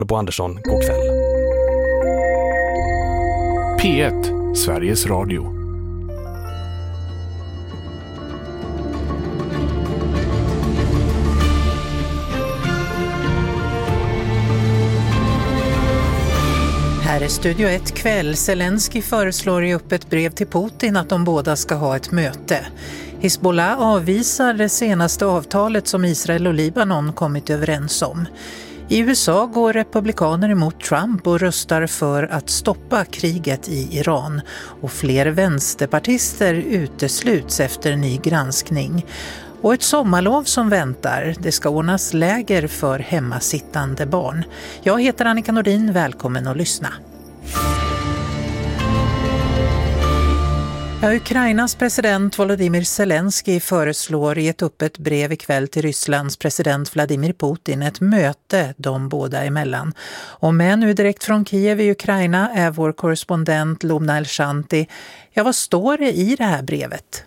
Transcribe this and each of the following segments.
Bo Andersson, god kväll. P1, Sveriges Radio. Här är Studio 1 kväll. Zelensky föreslår i öppet brev till Putin att de båda ska ha ett möte. Hizbollah avvisar det senaste avtalet som Israel och Libanon kommit överens om. I USA går republikaner emot Trump och röstar för att stoppa kriget i Iran. Och fler vänsterpartister utesluts efter ny granskning. Och ett sommarlov som väntar. Det ska ordnas läger för hemmasittande barn. Jag heter Annika Nordin, välkommen att lyssna. Ukrainas president Volodymyr Zelensky föreslår i ett öppet brev ikväll till Rysslands president Vladimir Putin ett möte de båda emellan. Och med nu direkt från Kiev i Ukraina är vår korrespondent Lumna Elshanti. Ja, vad står det i det här brevet?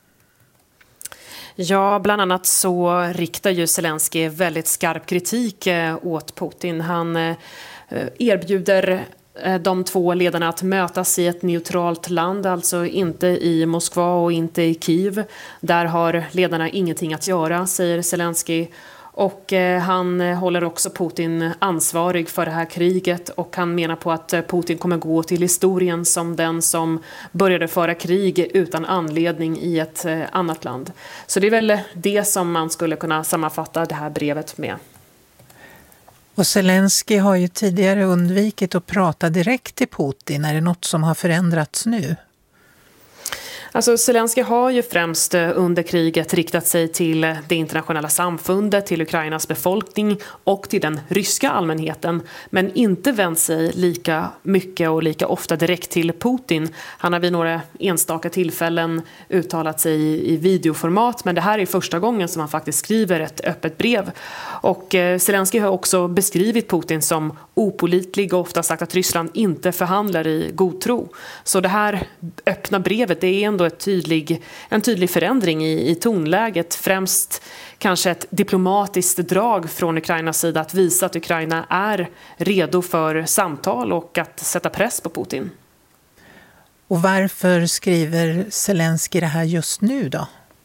Ja, bland annat så riktar ju Zelensky väldigt skarp kritik åt Putin. Han erbjuder de två ledarna att mötas i ett neutralt land, alltså inte i Moskva och inte i Kiev. Där har ledarna ingenting att göra, säger Zelensky. Och han håller också Putin ansvarig för det här kriget och han menar på att Putin kommer gå till historien som den som började föra krig utan anledning i ett annat land. Så det är väl det som man skulle kunna sammanfatta det här brevet med. Och Zelensky har ju tidigare undvikit att prata direkt till Putin. Är det något som har förändrats nu? Alltså Zelensky har ju främst under kriget riktat sig till det internationella samfundet, till Ukrainas befolkning och till den ryska allmänheten, men inte vänt sig lika mycket och lika ofta direkt till Putin. Han har vid några enstaka tillfällen uttalat sig i videoformat, men det här är första gången som han faktiskt skriver ett öppet brev. Och Zelensky har också beskrivit Putin som opålitlig och ofta sagt att Ryssland inte förhandlar i god tro. Så det här öppna brevet, det är ändå en tydlig förändring i tonläget, främst kanske ett diplomatiskt drag från Ukrainas sida att visa att Ukraina är redo för samtal och att sätta press på Putin. Och varför skriver Zelensky det här just nu då?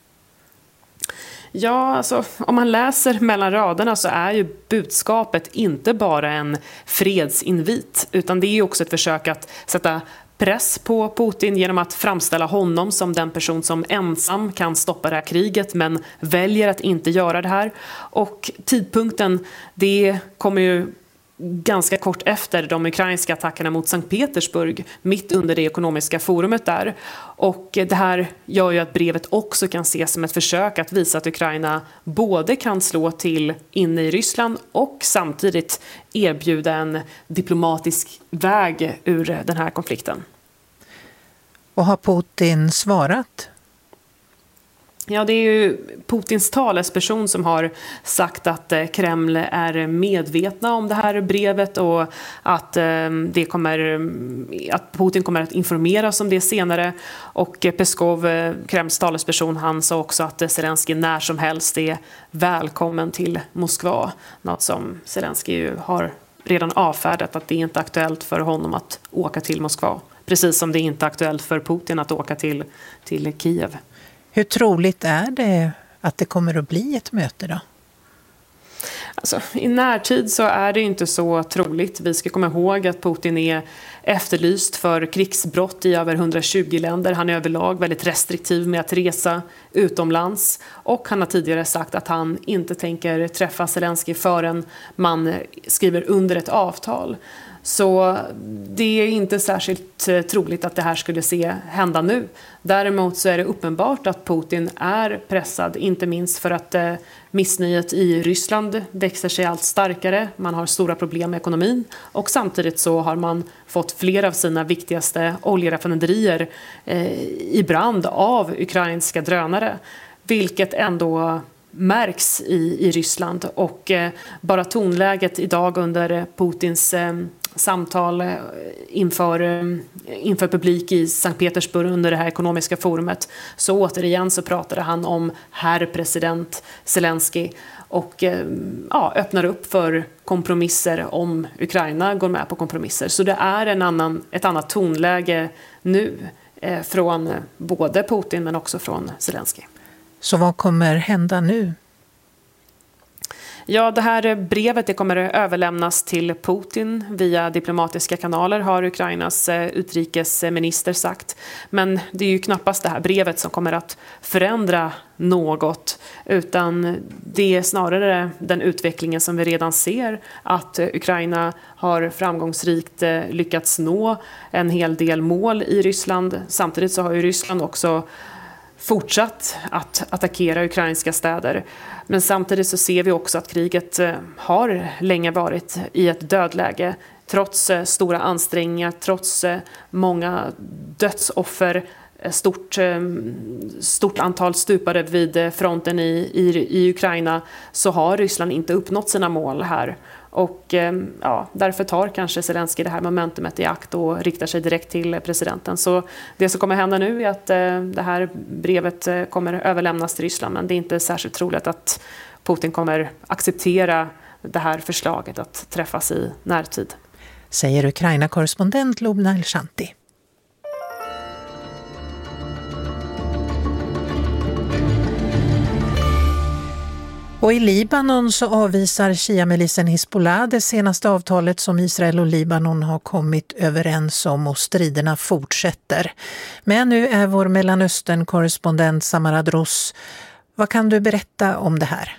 Ja, alltså, om man läser mellan raderna så är ju budskapet inte bara en fredsinvit, utan det är också ett försök att sätta press på Putin genom att framställa honom som den person som ensam kan stoppa det här kriget men väljer att inte göra det här. Och tidpunkten, det kommer ju ganska kort efter de ukrainska attackerna mot Sankt Petersburg, mitt under det ekonomiska forumet där. Och det här gör ju att brevet också kan ses som ett försök att visa att Ukraina både kan slå till inne i Ryssland och samtidigt erbjuda en diplomatisk väg ur den här konflikten. Och har Putin svarat? Ja, det är ju Putins talesperson som har sagt att Kreml är medvetna om det här brevet och att Putin kommer att informeras om det senare. Och Peskov, Kremls talesperson, han sa också att Zelensky när som helst är välkommen till Moskva. Något som Zelensky ju har redan avfärdat, att det inte är aktuellt för honom att åka till Moskva. Precis som det inte är aktuellt för Putin att åka till Kiev. Hur troligt är det att det kommer att bli ett möte då? Alltså, i närtid så är det inte så troligt. Vi ska komma ihåg att Putin är efterlyst för krigsbrott i över 120 länder. Han är överlag väldigt restriktiv med att resa utomlands. Och han har tidigare sagt att han inte tänker träffa Zelensky förrän man skriver under ett avtal. Så det är inte särskilt troligt att det här skulle hända nu. Däremot så är det uppenbart att Putin är pressad, inte minst för att missnöjet i Ryssland växer sig allt starkare. Man har stora problem med ekonomin och samtidigt så har man fått flera av sina viktigaste oljeraffinaderier i brand av ukrainska drönare, vilket ändå märks i Ryssland. Och bara tonläget idag under Putins samtal inför publik i Sankt Petersburg under det här ekonomiska forumet, så återigen så pratade han om herr president Zelensky och öppnar upp för kompromisser om Ukraina går med på kompromisser. Så det är ett annat tonläge nu från både Putin men också från Zelensky. Så vad kommer hända nu? Ja, det här brevet det kommer överlämnas till Putin via diplomatiska kanaler, har Ukrainas utrikesminister sagt. Men det är ju knappast det här brevet som kommer att förändra något, utan det är snarare den utvecklingen som vi redan ser, att Ukraina har framgångsrikt lyckats nå en hel del mål i Ryssland. Samtidigt så har ju Ryssland också fortsatt att attackera ukrainska städer. Men samtidigt så ser vi också att kriget har länge varit i ett dödläge. Trots stora ansträngningar, trots många dödsoffer, stort antal stupade vid fronten i Ukraina, så har Ryssland inte uppnått sina mål här. Och därför tar kanske Zelensky det här momentumet i akt och riktar sig direkt till presidenten. Så det som kommer hända nu är att det här brevet kommer överlämnas till Ryssland, men det är inte särskilt troligt att Putin kommer acceptera det här förslaget att träffas i närtid. Säger Ukraina-korrespondent Lubna Elshanti. Och i Libanon så avvisar Shia-milisen Hizbollah det senaste avtalet som Israel och Libanon har kommit överens om, och striderna fortsätter. Men nu är vår Mellanöstern-korrespondent Samara Dross. Vad kan du berätta om det här?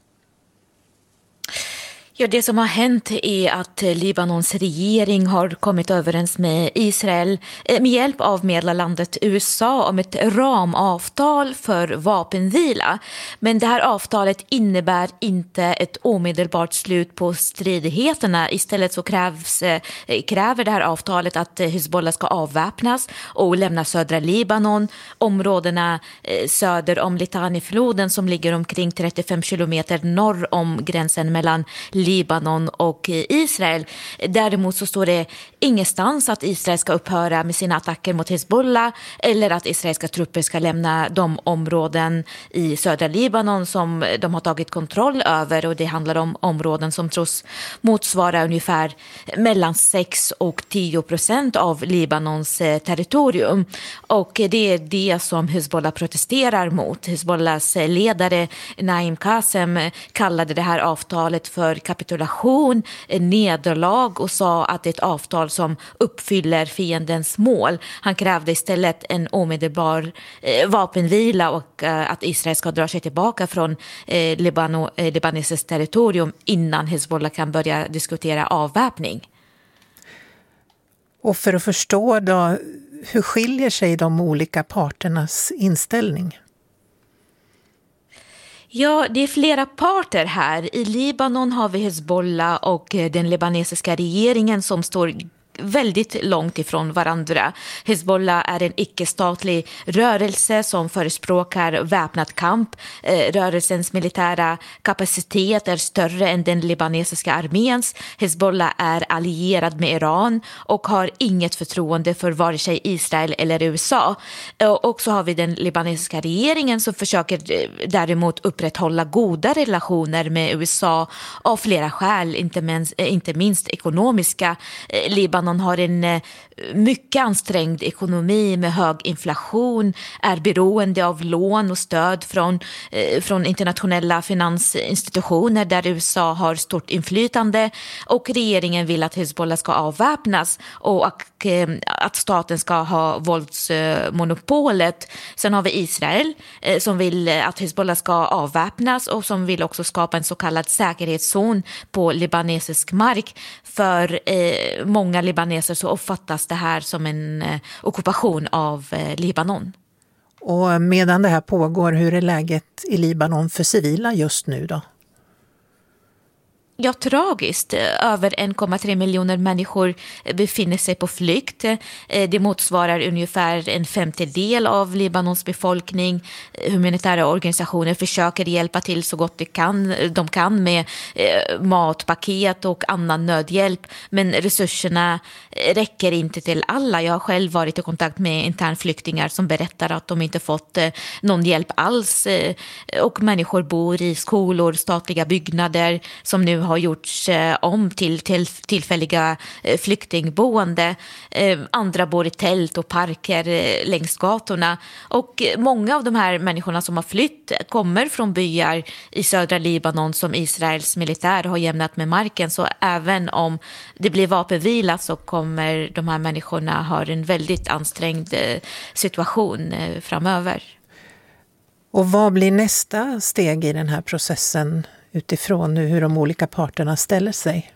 Ja, det som har hänt är att Libanons regering har kommit överens med Israel med hjälp av medlarlandet USA om ett ramavtal för vapenvila. Men det här avtalet innebär inte ett omedelbart slut på stridigheterna. Istället så kräver det här avtalet att Hizbollah ska avväpnas och lämna södra Libanon, områdena söder om Litanifloden som ligger omkring 35 kilometer norr om gränsen mellan Libanon och Israel. Däremot så står det ingenstans att Israel ska upphöra med sina attacker mot Hizbollah eller att israeliska trupper ska lämna de områden i södra Libanon som de har tagit kontroll över, och det handlar om områden som tros motsvara ungefär mellan 6 och 10% av Libanons territorium. Och det är det som Hizbollah protesterar mot. Hizbollahs ledare Naim Qasem kallade det här avtalet för kapitulation, nederlag, och sa att det är ett avtal som uppfyller fiendens mål. Han krävde istället en omedelbar vapenvila och att Israel ska dra sig tillbaka från libanesiskt territorium innan Hizbollah kan börja diskutera avväpning. Och för att förstå då, hur skiljer sig de olika parternas inställning? Ja, det är flera parter här. I Libanon har vi Hizbollah och den libanesiska regeringen som står väldigt långt ifrån varandra. Hizbollah är en icke-statlig rörelse som förespråkar väpnad kamp. Rörelsens militära kapacitet är större än den libanesiska arméns. Hizbollah är allierad med Iran och har inget förtroende för vare sig Israel eller USA. Och så har vi den libanesiska regeringen som försöker däremot upprätthålla goda relationer med USA av flera skäl, inte minst ekonomiska. Libanon har en mycket ansträngd ekonomi med hög inflation, är beroende av lån och stöd från internationella finansinstitutioner där USA har stort inflytande, och regeringen vill att Hizbollah ska avväpnas och att staten ska ha våldsmonopolet. Sen har vi Israel som vill att Hizbollah ska avväpnas och som vill också skapa en så kallad säkerhetszon på libanesisk mark. För många libaneser så uppfattas det här som en ockupation av Libanon. Och medan det här pågår, hur är läget i Libanon för civila just nu då? Ja, tragiskt. Över 1,3 miljoner människor befinner sig på flykt. Det motsvarar ungefär 1/5 av Libanons befolkning. Humanitära organisationer försöker hjälpa till så gott de kan med matpaket och annan nödhjälp. Men resurserna räcker inte till alla. Jag har själv varit i kontakt med internflyktingar som berättar att de inte fått någon hjälp alls. Och människor bor i skolor, statliga byggnader som nu har gjorts om till tillfälliga flyktingboende. Andra bor i tält och parker längs gatorna. Och många av de här människorna som har flytt kommer från byar i södra Libanon som Israels militär har jämnat med marken. Så även om det blir vapenvila så kommer de här människorna ha en väldigt ansträngd situation framöver. Och vad blir nästa steg i den här processen utifrån nu hur de olika parterna ställer sig?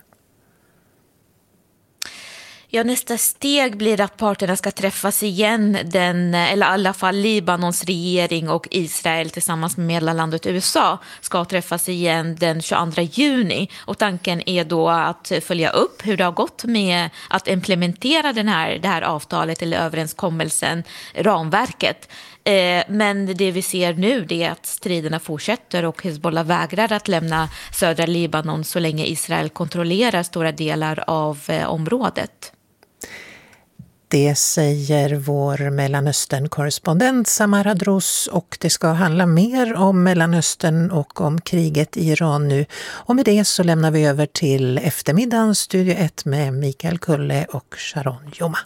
Ja, nästa steg blir att parterna ska träffas igen, eller i alla fall Libanons regering och Israel tillsammans med medlarlandet USA ska träffas igen den 22 juni. Och tanken är då att följa upp hur det har gått med att implementera det här avtalet eller överenskommelsen, ramverket. Men det vi ser nu är att striderna fortsätter och Hezbollah vägrar att lämna södra Libanon så länge Israel kontrollerar stora delar av området. Det säger vår Mellanöstern-korrespondent Samara Drous, och det ska handla mer om Mellanöstern och om kriget i Iran nu. Och med det så lämnar vi över till eftermiddagens Studio 1 med Mikael Kulle och Sharon Joma.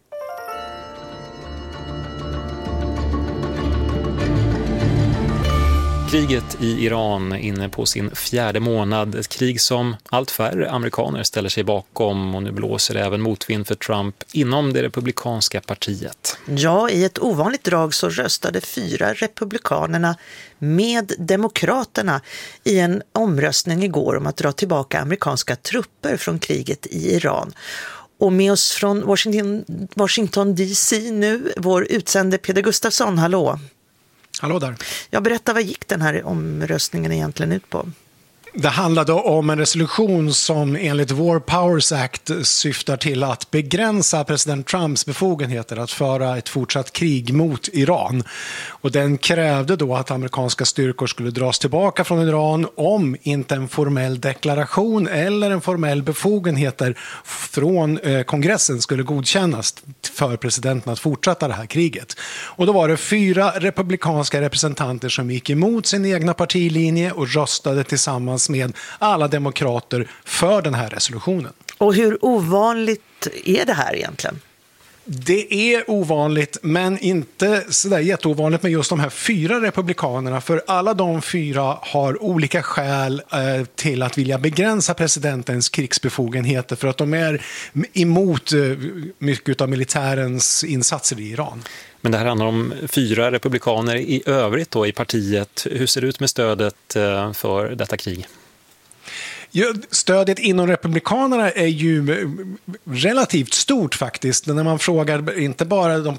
Kriget i Iran inne på sin 4:e månad. Ett krig som allt färre amerikaner ställer sig bakom, och nu blåser det även motvind för Trump inom det republikanska partiet. Ja, i ett ovanligt drag så röstade 4 republikanerna med demokraterna i en omröstning igår om att dra tillbaka amerikanska trupper från kriget i Iran. Och med oss från Washington DC nu, vår utsände Peder Gustafsson, hallå! Hallå där. Jag berättar, vad gick den här omröstningen egentligen ut på? Det handlade om en resolution som enligt War Powers Act syftar till att begränsa president Trumps befogenheter att föra ett fortsatt krig mot Iran. Och den krävde då att amerikanska styrkor skulle dras tillbaka från Iran om inte en formell deklaration eller en formell befogenheter från kongressen skulle godkännas för presidenten att fortsätta det här kriget. Och då var det 4 republikanska representanter som gick emot sin egna partilinje och röstade tillsammans med alla demokrater för den här resolutionen. Och hur ovanligt är det här egentligen? Det är ovanligt, men inte sådär jätteovanligt med just de här 4 republikanerna, för alla de 4 har olika skäl till att vilja begränsa presidentens krigsbefogenheter, för att de är emot mycket av militärens insatser i Iran. Men det här handlar om 4 republikaner i övrigt då i partiet. Hur ser det ut med stödet för detta krig? Ja, stödet inom republikanerna är ju relativt stort faktiskt. När man frågar inte bara de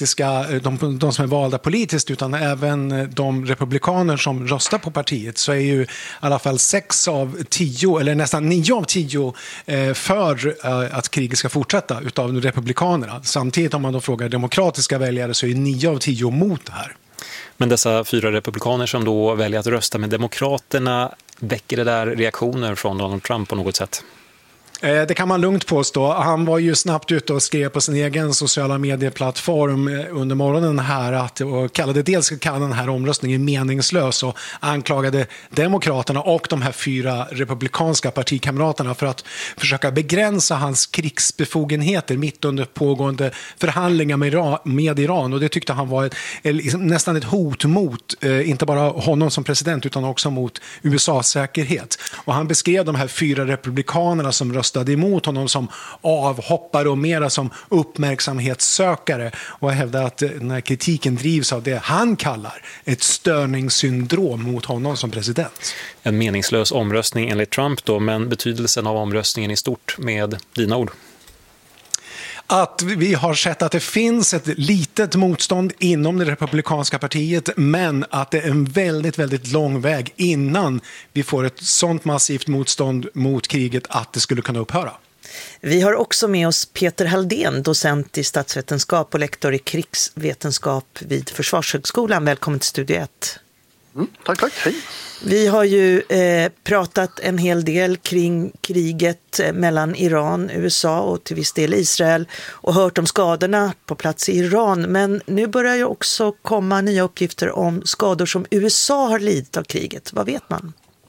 som är valda politiskt, utan även de republikaner som röstar på partiet, så är ju i alla fall 6 av 10 eller nästan 9 av 10 för att kriget ska fortsätta utav republikanerna. Samtidigt om man då frågar demokratiska väljare så är 9 av 10 mot det här. Men dessa 4 republikaner som då väljer att rösta med demokraterna, väcker det där reaktioner från Donald Trump på något sätt? Det kan man lugnt påstå. Han var ju snabbt ute och skrev på sin egen sociala medieplattform under morgonen här och kallade den här omröstningen meningslös och anklagade demokraterna och de här 4 republikanska partikamraterna för att försöka begränsa hans krigsbefogenheter mitt under pågående förhandlingar med Iran. Och det tyckte han var nästan ett hot mot inte bara honom som president utan också mot USAs säkerhet. Och han beskrev de här 4 republikanerna som röstade emot honom som avhoppare och mera som uppmärksamhetssökare, och hävdar att den här kritiken drivs av det han kallar ett störningssyndrom mot honom som president. En meningslös omröstning enligt Trump då, men betydelsen av omröstningen i stort med dina ord? Att vi har sett att det finns ett litet motstånd inom det republikanska partiet, men att det är en väldigt, väldigt lång väg innan vi får ett sånt massivt motstånd mot kriget att det skulle kunna upphöra. Vi har också med oss Peter Halldén, docent i statsvetenskap och lektor i krigsvetenskap vid Försvarshögskolan. Välkommen till Studio 1. Tack, hej. Vi har ju pratat en hel del kring kriget mellan Iran, USA och till viss del Israel och hört om skadorna på plats i Iran. Men nu börjar ju också komma nya uppgifter om skador som USA har lidit av kriget. Vad vet man?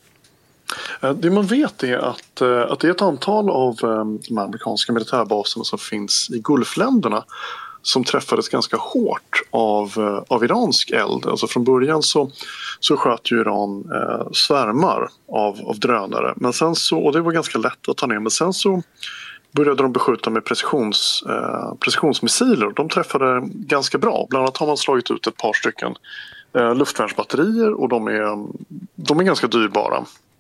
Det man vet är att det är ett antal av de amerikanska militärbaserna som finns i Gulfländerna som träffades ganska hårt av iransk eld. Alltså från början så sköt ju Iran svärmar av drönare. Men sen så, och det var ganska lätt att ta ner, men sen så började de beskjuta med precisionsmissiler. De träffade ganska bra. Bland annat har man slagit ut ett par stycken luftvärnsbatterier och de är ganska dyrbara.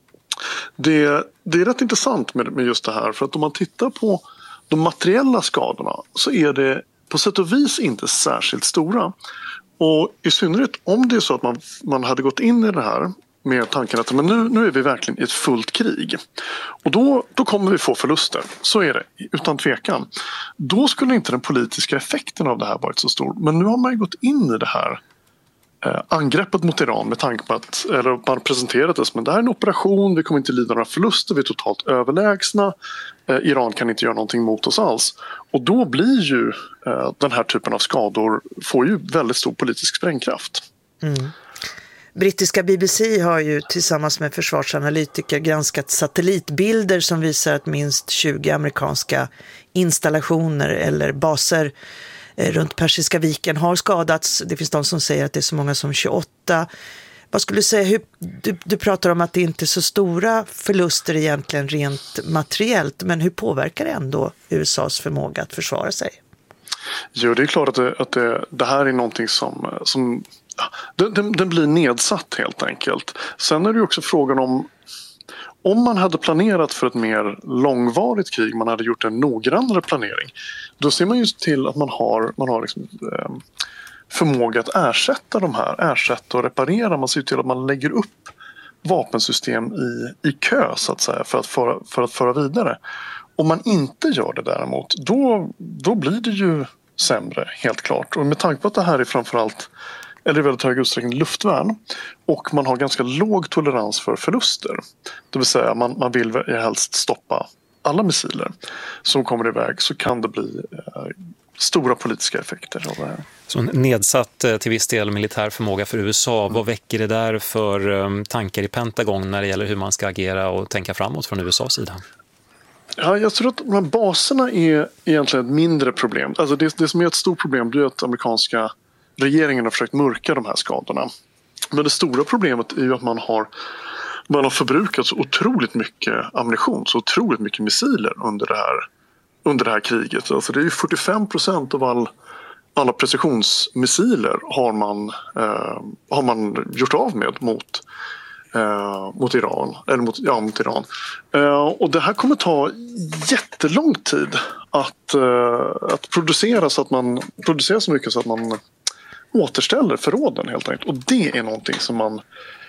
Det är rätt intressant med just det här, för att om man tittar på de materiella skadorna så är det på sätt och vis inte särskilt stora. Och i synnerhet om det är så att man hade gått in i det här med tanken att men nu är vi verkligen i ett fullt krig. Och då kommer vi få förluster. Så är det, utan tvekan. Då skulle inte den politiska effekten av det här varit så stor. Men nu har man ju gått in i det här angreppet mot Iran med tanke på att man presenterat det som att det här är en operation, vi kommer inte lida några förluster, vi är totalt överlägsna, Iran kan inte göra någonting mot oss alls. Och då blir ju den här typen av skador får ju väldigt stor politisk sprängkraft. Mm. Brittiska BBC har ju tillsammans med försvarsanalytiker granskat satellitbilder som visar att minst 20 amerikanska installationer eller baser runt Persiska viken har skadats. Det finns de som säger att det är så många som 28. Vad skulle du säga, du pratar om att det inte är så stora förluster egentligen rent materiellt, men hur påverkar det ändå USAs förmåga att försvara sig? Jo, det är klart att det här är någonting som den blir nedsatt helt enkelt. Sen är det ju också frågan om man hade planerat för ett mer långvarigt krig, man hade gjort en noggrannare planering, då ser man ju till att man har liksom, förmåga att ersätta och reparera. Man ser till att man lägger upp vapensystem i kö så att säga för att föra vidare. Om man inte gör det däremot, då blir det ju sämre helt klart. Och med tanke på att det här är framförallt eller i väldigt hög utsträckning luftvärn och man har ganska låg tolerans för förluster. Det vill säga man vill helst stoppa alla missiler som kommer iväg, så kan det bli stora politiska effekter av det här. Så en nedsatt till viss del militär förmåga för USA, vad väcker det där för tankar i Pentagon när det gäller hur man ska agera och tänka framåt från USAs sida? Ja, jag tror att de här baserna är egentligen ett mindre problem. Alltså det som är ett stort problem är att amerikanska regeringen har försökt mörka de här skadorna. Men det stora problemet är ju att man har förbrukat så otroligt mycket ammunition, så otroligt mycket missiler under det här kriget. Alltså det är ju 45% av alla precisionsmissiler har man gjort av med mot Iran. Eller mot Iran. Och det här kommer ta jättelång tid att producera så mycket så att man återställer förråden helt enkelt. Och det är någonting som man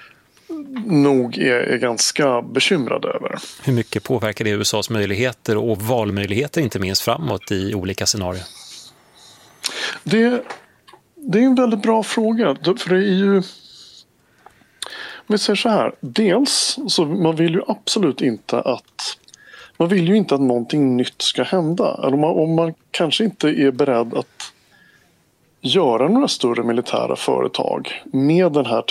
nog är ganska bekymrad över. Hur mycket påverkar det USAs möjligheter och valmöjligheter inte minst framåt i olika scenarier? Det är en väldigt bra fråga. För det är ju, om vi säger så här, dels så man vill ju absolut inte att någonting nytt ska hända. Eller om man kanske inte är beredd att göra några större militära företag med den här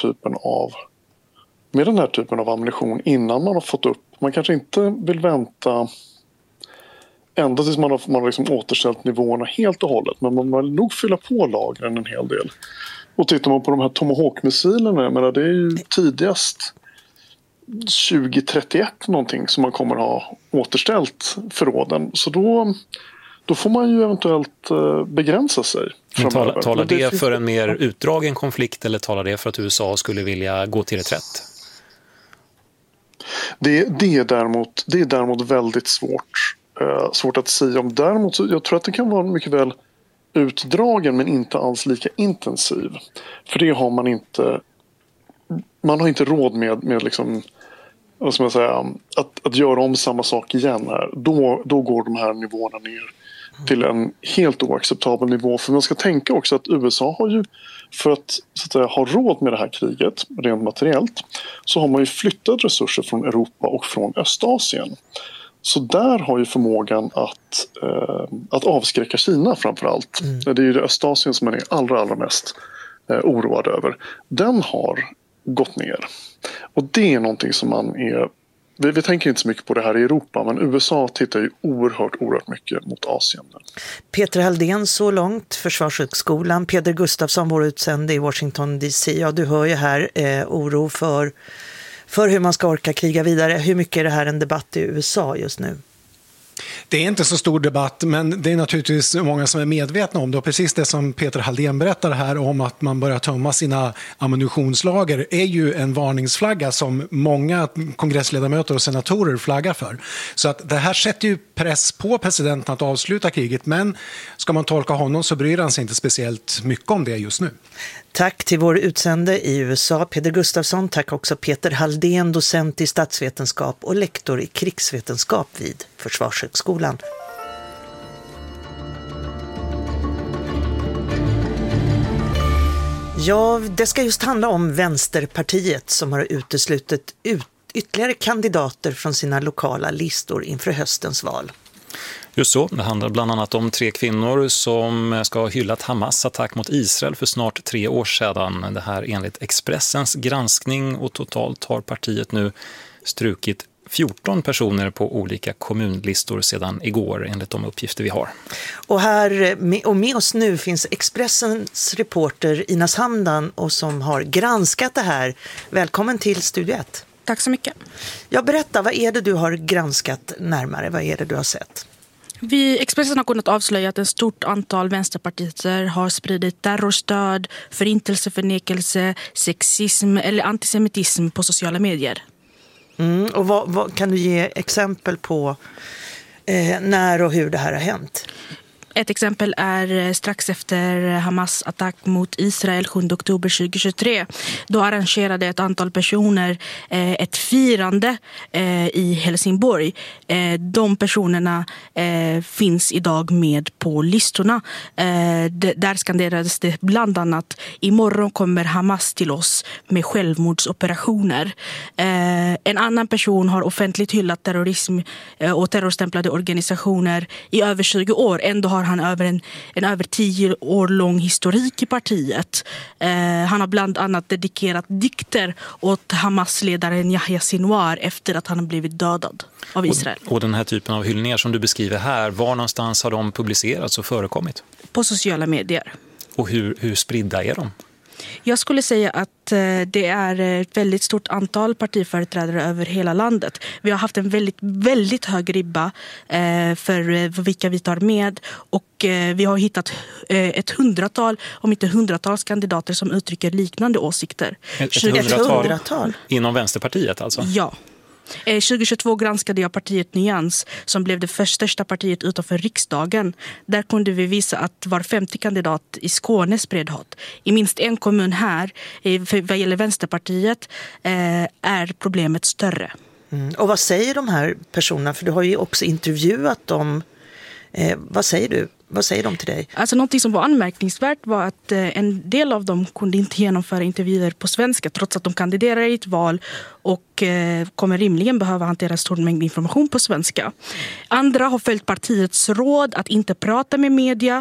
typen av ammunition innan man har fått upp. Man kanske inte vill vänta ända tills man har liksom återställt nivåerna helt och hållet, men man vill nog fylla på lagren en hel del. Och tittar man på de här Tomahawk-missilerna, det är ju tidigast 2031 någonting som man kommer ha återställt förråden. Så då får man ju eventuellt begränsa sig. Talar det för en mer utdragen konflikt eller talar det för att USA skulle vilja gå till reträtt? Det är däremot väldigt svårt svårt att säga om. Däremot så jag tror att det kan vara mycket väl utdragen men inte alls lika intensiv. För det har man inte. Man har inte råd med liksom, vad ska man säga, att göra om samma sak igen här. Då går de här nivåerna ner till en helt oacceptabel nivå. För man ska tänka också att USA har ju, för att, så att säga, ha råd med det här kriget rent materiellt, så har man ju flyttat resurser från Europa och från Östasien. Så där har ju förmågan att avskräcka Kina framförallt. Det är ju det Östasien som man är allra mest oroad över. Den har gått ner. Och det är någonting som man är. Vi tänker inte så mycket på det här i Europa, men USA tittar ju oerhört mycket mot Asien. Peter Halldén så långt, Försvarshögskolan. Peder Gustafsson, vår utsände i Washington DC. Ja, du hör ju här oro för hur man ska orka kriga vidare. Hur mycket är det här en debatt i USA just nu? Det är inte så stor debatt, men det är naturligtvis många som är medvetna om det. Och precis det som Peter Halldén berättar här om att man börjar tömma sina ammunitionslager är ju en varningsflagga som många kongressledamöter och senatorer flaggar för. Så att det här sätter ju press på presidenten att avsluta kriget, men ska man tolka honom så bryr han sig inte speciellt mycket om det just nu. Tack till vår utsände i USA, Peder Gustafsson. Tack också Peter Halldén, docent i statsvetenskap och lektor i krigsvetenskap vid Försvarshögskolan. Ja, det ska just handla om Vänsterpartiet som har uteslutit ytterligare kandidater från sina lokala listor inför höstens val. Just så, det handlar bland annat om 3 kvinnor som ska ha hyllat Hamas attack mot Israel för snart 3 år sedan. Det här enligt Expressens granskning, och totalt har partiet nu strukit 14 personer på olika kommunlistor sedan igår enligt de uppgifter vi har. Och med oss nu finns Expressens reporter Ina Hamdan och som har granskat det här. Välkommen till Studio 1. Tack så mycket. Ja, berätta, vad är det du har granskat närmare? Vad är det du har sett? Expressen har kunnat avslöja att ett stort antal vänsterpartister har spridit terrorstöd, förintelseförnekelse, sexism eller antisemitism på sociala medier. Och vad kan du ge exempel på när och hur det här har hänt? Ett exempel är strax efter Hamas attack mot Israel 7 oktober 2023. Då arrangerade ett antal personer ett firande i Helsingborg. De personerna finns idag med på listorna. Där skanderades det bland annat: imorgon kommer Hamas till oss med självmordsoperationer. En annan person har offentligt hyllat terrorism och terrorstämplade organisationer i över 20 år. Ändå har han en över 10 år lång historik i partiet. Han har bland annat dedikerat dikter åt Hamas-ledaren Yahya Sinwar efter att han har blivit dödad av Israel. Och den här typen av hyllningar som du beskriver här, var någonstans har de publicerats och förekommit? På sociala medier. Och hur spridda är de? Jag skulle säga att det är ett väldigt stort antal partiföreträdare över hela landet. Vi har haft en väldigt hög ribba för vilka vi tar med, och vi har hittat ett 100-tal, om inte 100-tals kandidater som uttrycker liknande åsikter. Ett 100-tal? Inom Vänsterpartiet alltså? Ja. 2022 granskade jag partiet Nyans som blev det största partiet utanför riksdagen. Där kunde vi visa att var 50 kandidat i Skåne spred hat. I minst en kommun här, vad gäller Vänsterpartiet, är problemet större. Och vad säger de här personerna? För du har ju också intervjuat dem. Vad säger du? Vad säger de till dig? Alltså någonting som var anmärkningsvärt var att en del av dem kunde inte genomföra intervjuer på svenska trots att de kandiderar i ett val och kommer rimligen behöva hantera en stor mängd information på svenska. Andra har följt partiets råd att inte prata med media,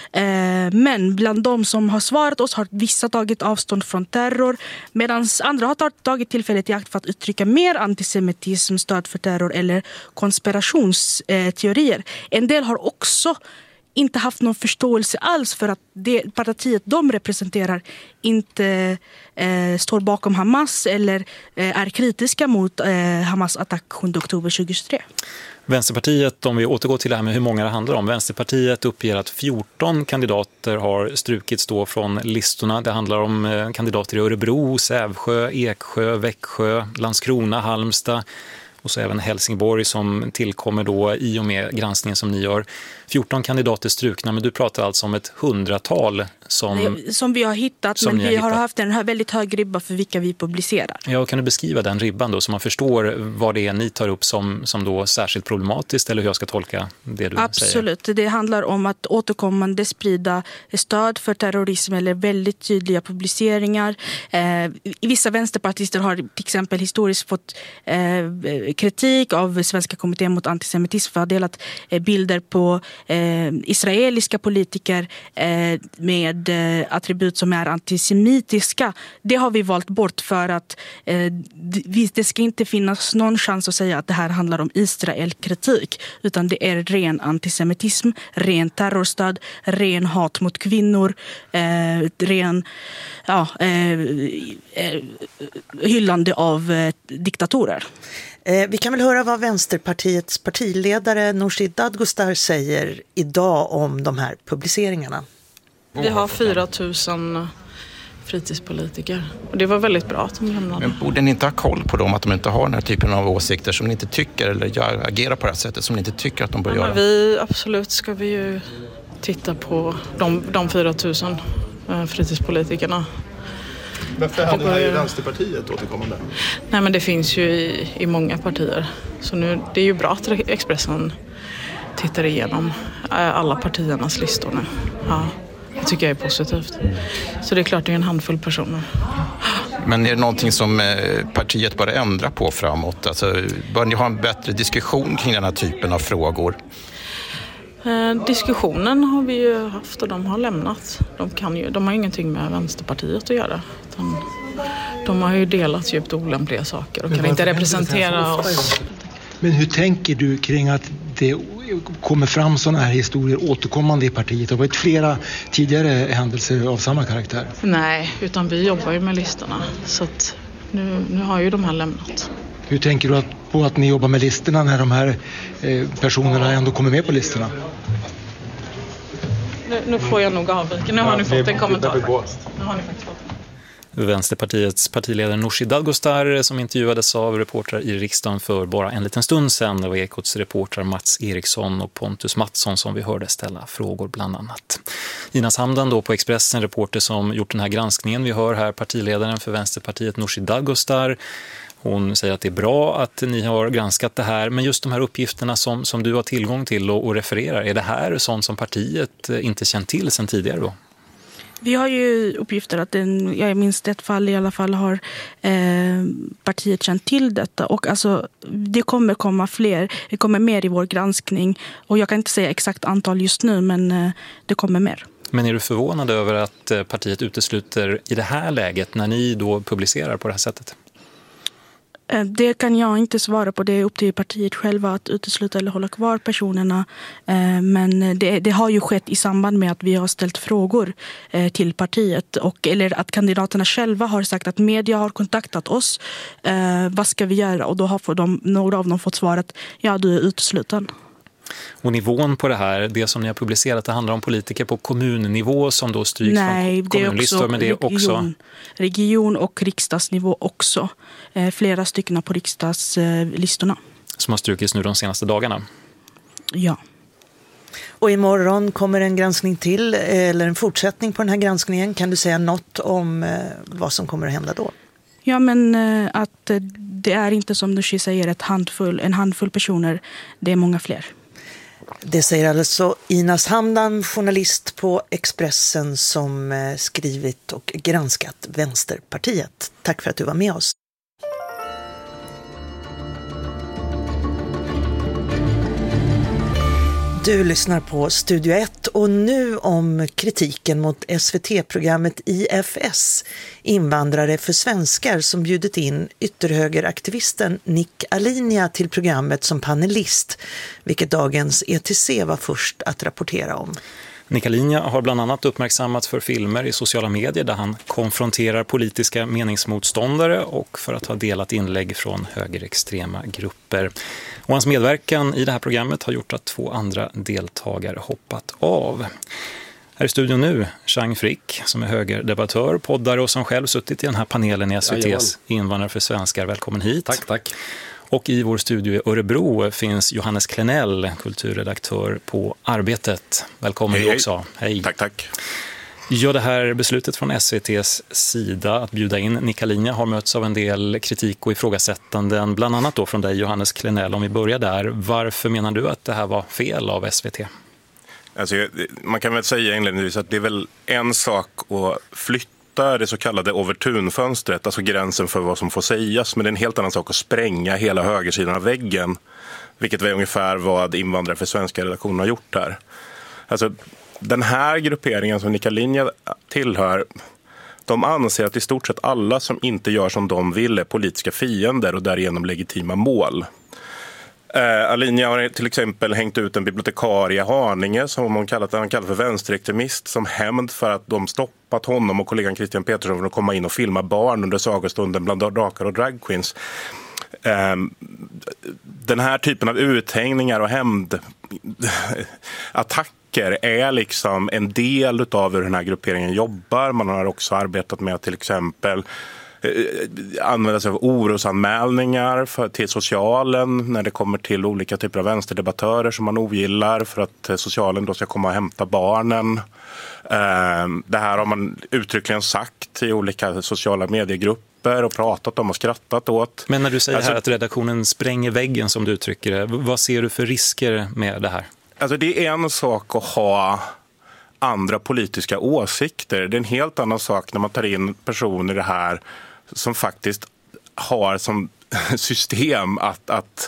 men bland de som har svarat oss har vissa tagit avstånd från terror, medan andra har tagit tillfället i akt för att uttrycka mer antisemitism, stöd för terror eller konspirationsteorier. En del har också inte haft någon förståelse alls för att det partiet de representerar inte står bakom Hamas eller är kritiska mot Hamas attack 7 oktober 2023. Vänsterpartiet, om vi återgår till det här med hur många det handlar om. Vänsterpartiet uppger att 14 kandidater har strukits då från listorna. Det handlar om kandidater i Örebro, Sävsjö, Eksjö, Växjö, Landskrona, Halmstad. och så även Helsingborg som tillkommer då i och med granskningen som ni gör. 14 kandidater strukna, men du pratar alltså om ett 100-tal som vi har hittat, men vi har haft en väldigt hög ribba för vilka vi publicerar. Ja, kan du beskriva den ribban då så man förstår vad det är ni tar upp som då särskilt problematiskt, eller hur jag ska tolka det du säger? Absolut, det handlar om att återkommande sprida stöd för terrorism eller väldigt tydliga publiceringar. Vissa vänsterpartister har till exempel historiskt fått kritik av Svenska kommittén mot antisemitism för att ha delat bilder på israeliska politiker med attribut som är antisemitiska. Det har vi valt bort för att det ska inte finnas någon chans att säga att det här handlar om Israel-kritik, utan det är ren antisemitism, ren terrorstöd, ren hat mot kvinnor, ren hyllande av diktatorer. Vi kan väl höra vad Vänsterpartiets partiledare Nooshi Dadgostar säger idag om de här publiceringarna. Vi har 4 000 fritidspolitiker och det var väldigt bra att de lämnade. Men borde ni inte ha koll på dem, att de inte har den här typen av åsikter som ni inte tycker, eller agerar på det här sättet som ni inte tycker att de bör göra? Absolut ska vi ju titta på de 4 000 fritidspolitikerna. Varför hade det här i Vänsterpartiet återkommande? Nej, men det finns ju i många partier. Så nu, det är ju bra att Expressen tittar igenom alla partiernas listor nu. Ja, det tycker jag är positivt. Så det är klart det är en handfull personer. Men är det någonting som partiet bör ändra på framåt? Alltså, bör ni ha en bättre diskussion kring den här typen av frågor? Diskussionen har vi ju haft och de har lämnat. De har ingenting med Vänsterpartiet att göra. De har ju delat djupt olämpliga saker och kan inte representera oss. Men hur tänker du kring att det kommer fram sådana här historier återkommande i partiet? Det har varit flera tidigare händelser av samma karaktär. Nej, utan vi jobbar ju med listorna. Så att nu har ju de här lämnat. Hur tänker du på att ni jobbar med listorna när de här personerna ändå kommer med på listorna? Nu får jag nog avvika. Nu har ni fått en kommentar. Nu har ni faktiskt fått en. Vänsterpartiets partiledare Nooshi Dadgostar som intervjuades av reportrar i riksdagen för bara en liten stund sedan. Det var Ekots reportrar Mats Eriksson och Pontus Mattsson som vi hörde ställa frågor bland annat. Inas Hamdan då på Expressen, reporter som gjort den här granskningen. Vi hör här partiledaren för Vänsterpartiet Nooshi Dadgostar. Hon säger att det är bra att ni har granskat det här, men just de här uppgifterna som du har tillgång till och refererar, är det här sånt som partiet inte känt till sedan tidigare då? Vi har ju uppgifter att jag minns ett fall i alla fall har partiet känt till detta, och alltså det kommer komma fler, det kommer mer i vår granskning, och jag kan inte säga exakt antal just nu, men det kommer mer. Men är du förvånad över att partiet utesluter i det här läget när ni då publicerar på det här sättet? Det kan jag inte svara på. Det är upp till partiet själva att utesluta eller hålla kvar personerna. Men det har ju skett i samband med att vi har ställt frågor till partiet. Eller att kandidaterna själva har sagt att media har kontaktat oss. Vad ska vi göra? Och då har några av dem fått svaret, ja, du är utesluten. Och nivån på det här, det som ni har publicerat, det handlar om politiker på kommunnivå som då stryks från kommunlistor, men det är också region och riksdagsnivå också. Flera stycken på riksdagslistorna. Som har strukits nu de senaste dagarna? Ja. Och imorgon kommer en granskning till, eller en fortsättning på den här granskningen. Kan du säga något om vad som kommer att hända då? Ja, men att det är inte som Nooshi säger en handfull personer, det är många fler. Det säger alltså Inas Hamdan, journalist på Expressen som skrivit och granskat Vänsterpartiet. Tack för att du var med oss. Du lyssnar på Studio 1 och nu om kritiken mot SVT-programmet IFS, Invandrare för svenskar, som bjudit in ytterhögeraktivisten Nick Alinea till programmet som panelist, vilket dagens ETC var först att rapportera om. Nick Alinea har bland annat uppmärksammats för filmer i sociala medier där han konfronterar politiska meningsmotståndare och för att ha delat inlägg från högerextrema grupper. Och hans medverkan i det här programmet har gjort att 2 andra deltagare hoppat av. Här i studion nu, Chang Frick, som är högerdebattör, poddare och som själv suttit i den här panelen i SVT:s Invandrare för svenskar. Välkommen hit. Tack. Och i vår studio i Örebro finns Johannes Klenell, kulturredaktör på Arbetet. Välkommen du också. Hej. Tack. Ja, det här beslutet från SVT:s sida att bjuda in Nika Linja har mötts av en del kritik och ifrågasättanden, bland annat då från dig Johannes Klenell. Om vi börjar där, varför menar du att det här var fel av SVT? Alltså, man kan väl säga inledningsvis att det är väl en sak att flytta det så kallade overturnfönstret, alltså gränsen för vad som får sägas, men det är en helt annan sak att spränga hela högersidan av väggen, vilket var ungefär vad Invandrare för svenska redaktionen har gjort här. Alltså, den här grupperingen som Nika Linja tillhör, de anser att i stort sett alla som inte gör som de vill är politiska fiender och därigenom legitima mål. Alinja har till exempel hängt ut en bibliotekarie i Haninge som han kallar för vänsterextremist som hämnd för att de stoppat honom och kollegan Christian Petersson från att komma in och filma barn under sagostunden bland drakar och dragqueens. Den här typen av uthängningar och hämndattacker är liksom en del av hur den här grupperingen jobbar. Man har också arbetat med att till exempel använda sig av orosanmälningar till socialen när det kommer till olika typer av vänsterdebattörer som man ogillar för att socialen då ska komma och hämta barnen. Det här har man uttryckligen sagt i olika sociala mediegrupper och pratat om och skrattat åt. Men när du säger här att redaktionen spränger väggen som du uttrycker det, vad ser du för risker med det här? Alltså det är en sak att ha andra politiska åsikter. Det är en helt annan sak när man tar in personer i det här som faktiskt har som system att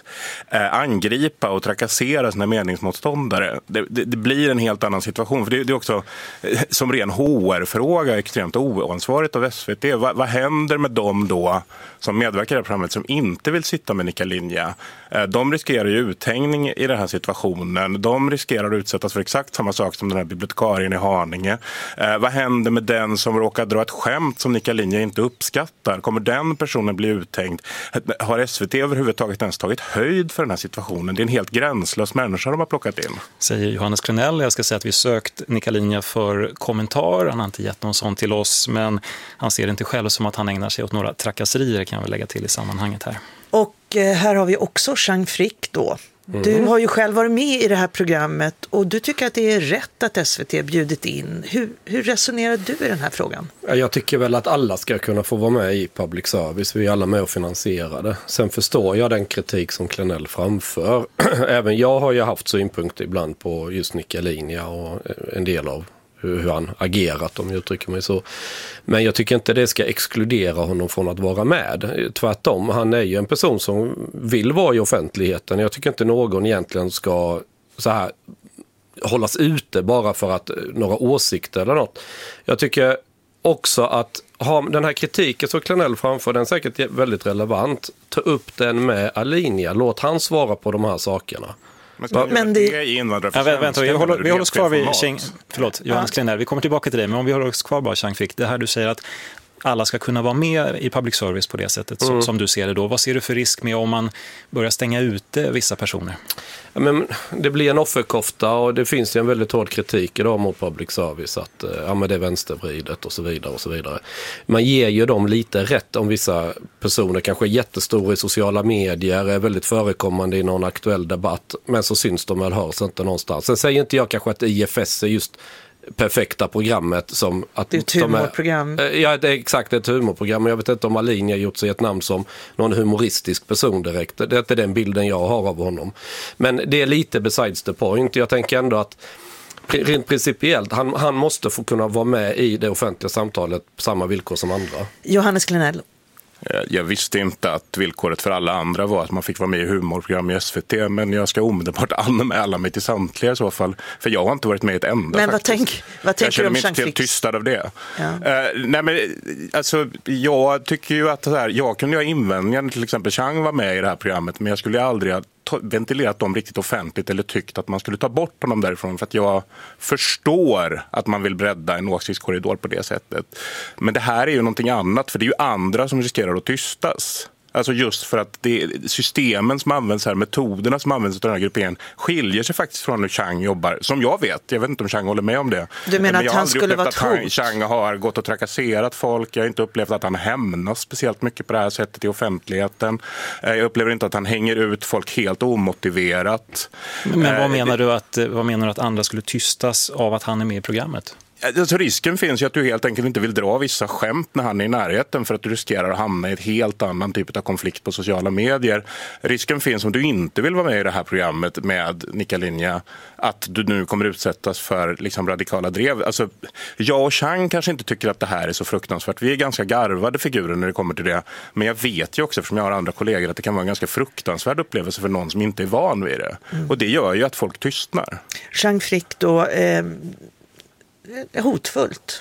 angripa och trakassera sina meningsmotståndare. Det blir en helt annan situation. För det är också som ren HR-fråga extremt oansvarigt av SVT. Vad händer med dem då som medverkar i det här programmet som inte vill sitta med Nika Linja? De riskerar ju uthängning i den här situationen. De riskerar att utsättas för exakt samma sak som den här bibliotekarien i Haninge. Vad händer med den som råkar dra ett skämt som Nika Linja inte uppskattar? Kommer den personen bli uthängd? Har SVT överhuvudtaget ens tagit höjd för den här situationen? Det är en helt gränslös människa de har plockat in. Säger Johannes Klenell. Jag ska säga att vi sökt Nika Linja för kommentar. Han har inte gett någon sån till oss, men han ser inte själv som att han ägnar sig åt några trakasserier, kan vi lägga till i sammanhanget här. Och här har vi också Jean Frick då. Du har ju själv varit med i det här programmet och du tycker att det är rätt att SVT bjudit in. Hur resonerar du i den här frågan? Jag tycker väl att alla ska kunna få vara med i public service. Vi är alla med och finansierar det. Sen förstår jag den kritik som Klenell framför. Även jag har ju haft synpunkter ibland på just Nika Linja och en del av hur han agerat, om jag uttrycker mig så. Men jag tycker inte det ska exkludera honom från att vara med. Tvärtom, han är ju en person som vill vara i offentligheten. Jag tycker inte någon egentligen ska så här hållas ute bara för att några åsikter eller något. Jag tycker också att den här kritiken som Klenell framför, den är säkert väldigt relevant. Ta upp den med Alinja. Låt han svara på de här sakerna. Men det... vi håller oss kvar vid Johannes Klenell. Vi kommer tillbaka till det, men om vi håller oss kvar bara, Jean Frick, det här du säger att alla ska kunna vara med i public service på det sättet som du ser det då. Vad ser du för risk med om man börjar stänga ute vissa personer? Ja, men det blir en offerkofta och det finns ju en väldigt hård kritik idag mot public service att men det är vänstervridet och så vidare och så vidare. Man ger ju dem lite rätt om vissa personer kanske är jättestora i sociala medier, är väldigt förekommande i någon aktuell debatt, men så syns de eller hörs inte någonstans. Sen säger inte jag kanske att IFS är just perfekta programmet som att det är ett humorprogram. Ja, det är exakt ett humorprogram. Jag vet inte om Alinja gjort sig ett namn som någon humoristisk person direkt. Det är inte den bilden jag har av honom. Men det är lite besides the point. Jag tänker ändå att rent principiellt, han måste få kunna vara med i det offentliga samtalet på samma villkor som andra. Johannes Klenell. Jag visste inte att villkoret för alla andra var att man fick vara med i humorprogram i SVT, men jag ska omedelbart anmäla mig till samtliga i så fall, för jag har inte varit med i ett enda. Men vad tänker du om jag känner mig inte helt tystad av det. Ja. Nej, men alltså, jag tycker ju att så här, jag kunde ha invändningar, till exempel Chang var med i det här programmet, men jag skulle aldrig ha ventilerat dem riktigt offentligt eller tyckt att man skulle ta bort honom därifrån, för att jag förstår att man vill bredda en åsiktskorridor på det sättet. Men det här är ju någonting annat, för det är ju andra som riskerar att tystas. Alltså just för att systemen som används här, metoderna som används av den här gruppen skiljer sig faktiskt från hur Chang jobbar. Som jag vet inte om Chang håller med om det. Du menar att han skulle vara att Chang har gått och trakasserat folk. Jag har inte upplevt att han hämnas speciellt mycket på det här sättet i offentligheten. Jag upplever inte att han hänger ut folk helt omotiverat. Men vad menar du att andra skulle tystas av att han är med i programmet? Alltså risken finns ju att du helt enkelt inte vill dra vissa skämt när han är i närheten för att du riskerar att hamna i ett helt annan typ av konflikt på sociala medier. Risken finns om du inte vill vara med i det här programmet med Nika Linja att du nu kommer utsättas för liksom radikala drev. Alltså, jag och Chang kanske inte tycker att det här är så fruktansvärt. Vi är ganska garvade figurer när det kommer till det. Men jag vet ju också, eftersom jag har andra kollegor, att det kan vara en ganska fruktansvärd upplevelse för någon som inte är van vid det. Och det gör ju att folk tystnar. Chang Frick då... hotfullt.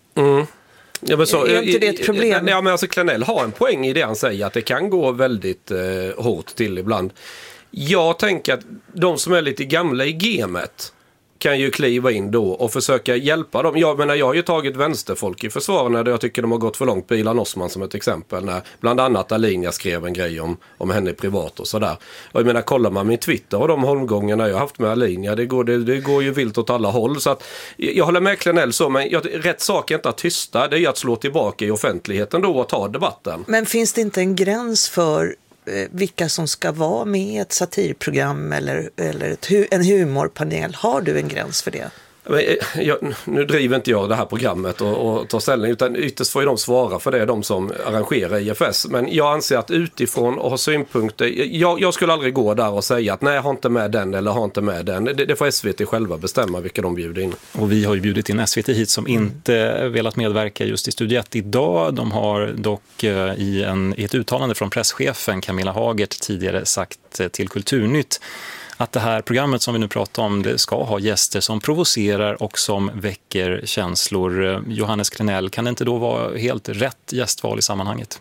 Ja, men så, är inte det ett problem? Ja, men alltså Klenell har en poäng i det han säger, att det kan gå väldigt hårt till ibland. Jag tänker att de som är lite gamla i gamet kan ju kliva in då och försöka hjälpa dem. Jag har ju tagit vänsterfolk i försvar när jag tycker de har gått för långt. Bilan Osman som ett exempel, när bland annat Alinja skrev en grej om henne privat och sådär. Och jag menar, kollar man min Twitter och de holmgångarna jag haft med Alinja, det går ju vilt åt alla håll. Så att jag håller med Klenell så, men rätt sak är inte att tysta, det är ju att slå tillbaka i offentligheten då och ta debatten. Men finns det inte en gräns för vilka som ska vara med i ett satirprogram eller en humorpanel? Har du en gräns för det? Nu driver inte jag det här programmet och tar ställning, utan ytterst får ju de svara för det, de som arrangerar IFS. Men jag anser att utifrån och ha synpunkter, jag skulle aldrig gå där och säga att nej, jag har inte med den eller har inte med den. Det får SVT själva bestämma vilka de bjuder in. Och vi har ju bjudit in SVT hit som inte velat medverka just i Studio 1 idag. De har dock i ett uttalande från presschefen Camilla Hagert tidigare sagt till Kulturnytt att det här programmet som vi nu pratar om, det ska ha gäster som provocerar och som väcker känslor. Johannes Klenell, kan det inte då vara helt rätt gästval i sammanhanget?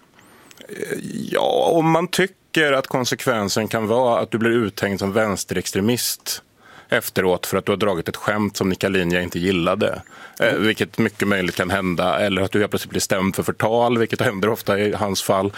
Ja, om man tycker att konsekvensen kan vara att du blir uthängd som vänsterextremist efteråt för att du har dragit ett skämt som Nika Linja inte gillade, vilket mycket möjligt kan hända, eller att du helt plötsligt blir stämd för förtal, vilket händer ofta i hans fall,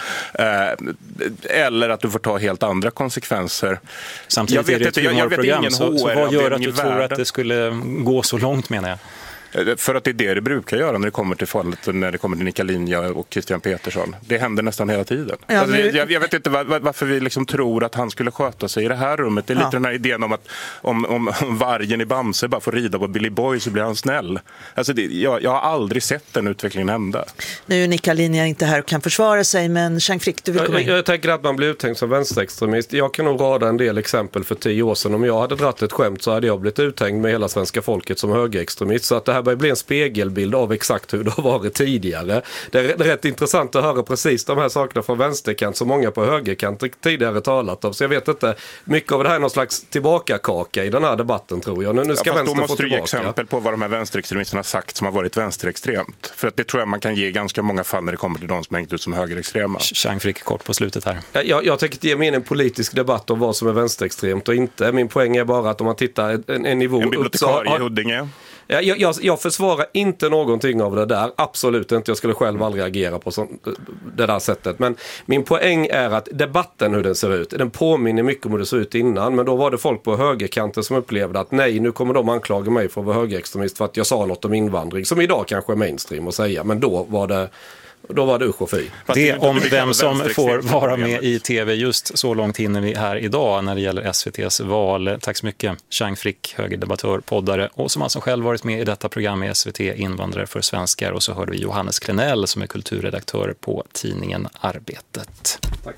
eller att du får ta helt andra konsekvenser. Samtidigt är det ett humorprogram, så vad gör att du tror att det skulle gå så långt, menar jag? För att det är det brukar göra när det kommer till fallet, när det kommer till Nika Linja och Christian Petersson. Det händer nästan hela tiden. Ja, alltså, jag vet inte varför vi liksom tror att han skulle sköta sig i det här rummet. Det är lite den här idén om att om vargen i Bamse bara får rida på Billy Boy så blir han snäll. Alltså jag har aldrig sett den utvecklingen hända. Nu är Nika Linja inte här och kan försvara sig, men Chang Frick, du vill komma in. Jag tänker att man blir uttänkt som vänsterextremist. Jag kan nog rada en del exempel för 10 år sedan. Om jag hade dratt ett skämt så hade jag blivit uthängd med hela svenska folket som högerextremist. Så att det här börjar bli en spegelbild av exakt hur det har varit tidigare. Det är rätt intressant att höra precis de här sakerna från vänsterkant som många på högerkant tidigare talat om. Så jag vet inte, mycket av det här är någon slags tillbakakaka i den här debatten, tror jag. Nu ska vänster få tillbaka. Exempel på vad de här vänsterextremisterna har sagt som har varit vänsterextremt. För att det tror jag man kan ge ganska många fall när det kommer till de som hängt ut som högerextrema. Chang Frick, kort på slutet här. Jag tänker inte ge mig in en politisk debatt om vad som är vänsterextremt och inte. Min poäng är bara att om man tittar en nivå en bibliotekarie i Huddinge. Jag försvarar inte någonting av det där. Absolut inte. Jag skulle själv aldrig agera på det där sättet. Men min poäng är att debatten, hur den ser ut, den påminner mycket om hur det såg ut innan. Men då var det folk på högerkanten som upplevde att nej, nu kommer de anklaga mig för att vara högerextremist för att jag sa något om invandring. Som idag kanske är mainstream att säga. Men då var det usch och fy. Det om vem som får vara med i tv, just så långt hinner vi här idag när det gäller SVT:s val. Tack så mycket, Chang Frick, högerdebattör, poddare och som alltså själv varit med i detta program med SVT Invandrare för svenskar. Och så hörde vi Johannes Klenell som är kulturredaktör på tidningen Arbetet. Tack.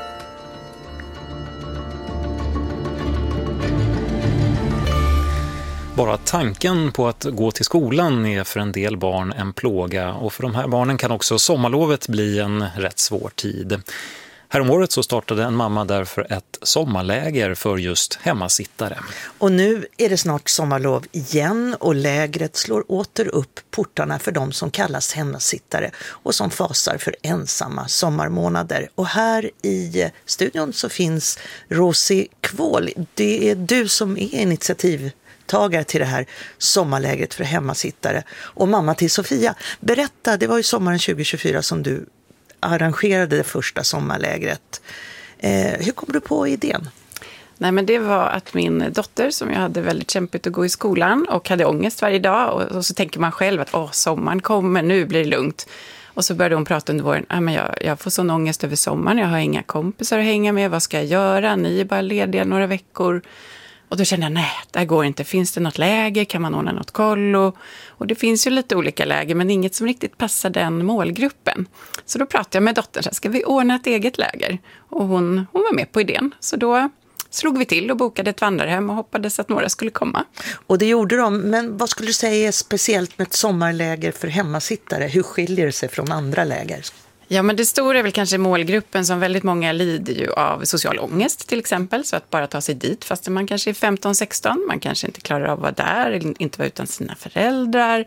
Bara tanken på att gå till skolan är för en del barn en plåga, och för de här barnen kan också sommarlovet bli en rätt svår tid. Häromåret så startade en mamma därför ett sommarläger för just hemmasittare. Och nu är det snart sommarlov igen och lägret slår åter upp portarna för de som kallas hemmasittare och som fasar för ensamma sommarmånader. Och här i studion så finns Rosie Kvål. Det är du som är initiativtagare till det här sommarlägret för hemmasittare och mamma till Sofia. Berätta, det var ju sommaren 2024 som du arrangerade det första sommarlägret. Hur kom du på idén? Nej, men det var att min dotter, som jag hade väldigt kämpigt att gå i skolan och hade ångest varje dag, och så tänker man själv att sommaren kommer, nu blir det lugnt. Och så började hon prata under våren, men jag får sån ångest över sommaren, jag har inga kompisar att hänga med, vad ska jag göra? Ni är bara lediga några veckor. Och då kände jag, nej, det här går inte. Finns det något läger? Kan man ordna något kollo? Och det finns ju lite olika läger, men inget som riktigt passar den målgruppen. Så då pratade jag med dottern, så här, ska vi ordna ett eget läger? Och hon var med på idén. Så då slog vi till och bokade ett vandrarhem och hoppades att några skulle komma. Och det gjorde de, men vad skulle du säga är speciellt med ett sommarläger för hemmasittare? Hur skiljer det sig från andra läger? Ja, men det stora är väl kanske målgruppen, som väldigt många lider ju av social ångest till exempel. Så att bara ta sig dit fast man kanske är 15-16. Man kanske inte klarar av att vara där eller inte vara utan sina föräldrar.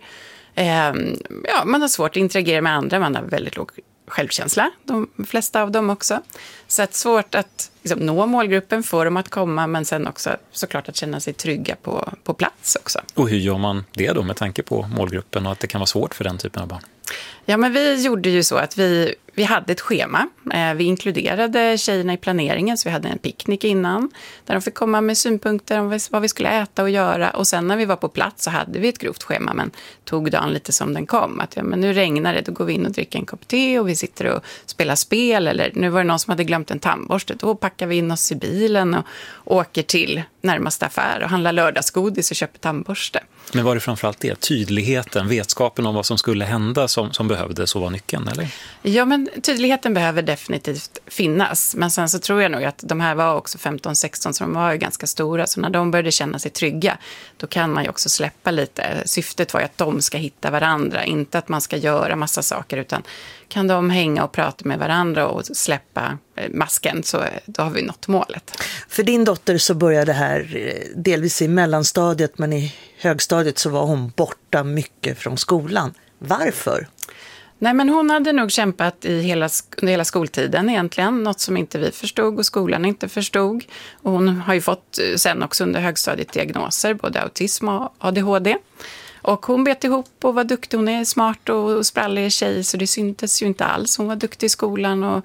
Man har svårt att interagera med andra, man har väldigt låg självkänsla, de flesta av dem också. Så att svårt att nå målgruppen, få dem att komma, men sen också såklart att känna sig trygga på plats också. Och hur gör man det då med tanke på målgruppen och att det kan vara svårt för den typen av barn? Ja, men vi gjorde ju så att vi hade ett schema. Vi inkluderade tjejerna i planeringen, så vi hade en picknick innan där de fick komma med synpunkter om vad vi skulle äta och göra. Och sen när vi var på plats så hade vi ett grovt schema, men tog dagen lite som den kom. Att men nu regnar det, då går vi in och dricker en kopp te och vi sitter och spelar spel. Eller nu var det någon som hade glömt en tandborste, då packar vi in oss i bilen och åker till närmaste affär och handlar lördagsgodis och köper tandborste. Men var det framförallt det? Tydligheten, vetskapen om vad som skulle hända som behövdes och var nyckeln, eller? Ja, men tydligheten behöver definitivt finnas. Men sen så tror jag nog att de här var också 15-16, så de var ju ganska stora. Så när de började känna sig trygga, då kan man ju också släppa lite. Syftet var ju att de ska hitta varandra, inte att man ska göra massa saker, utan kan de hänga och prata med varandra och släppa masken, så då har vi nått målet. För din dotter så började det här delvis i mellanstadiet, men i högstadiet så var hon borta mycket från skolan. Varför? Nej, men hon hade nog kämpat under hela skoltiden egentligen. Något som inte vi förstod och skolan inte förstod. Och hon har ju fått sen också under högstadiet diagnoser, både autism och ADHD. Och hon bet ihop och var duktig. Hon är smart och sprallig tjej, så det syntes ju inte alls. Hon var duktig i skolan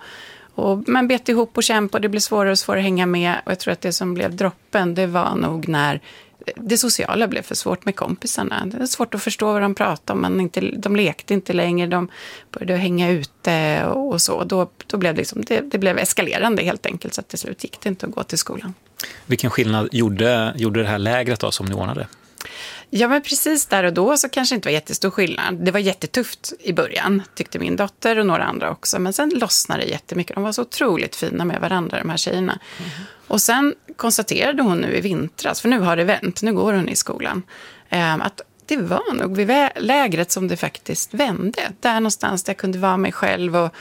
men bet ihop och kämpade, och det blev svårare och svårare att hänga med. Och jag tror att det som blev droppen, det var nog när det sociala blev för svårt med kompisarna. Det var svårt att förstå vad de pratade om. De lekte inte längre, de började hänga ute och så. Då blev det blev eskalerande helt enkelt, så att till slut gick det inte att gå till skolan. Vilken skillnad gjorde det här lägret då som ni ordnade? Ja, men precis där och då så kanske inte var jättestor skillnad. Det var jättetufft i början, tyckte min dotter och några andra också. Men sen lossnade det jättemycket. De var så otroligt fina med varandra, de här tjejerna. Och sen konstaterade hon nu i vintras, för nu har det vänt, nu går hon i skolan, att det var nog vid lägret som det faktiskt vände. Där någonstans där jag kunde vara mig själv och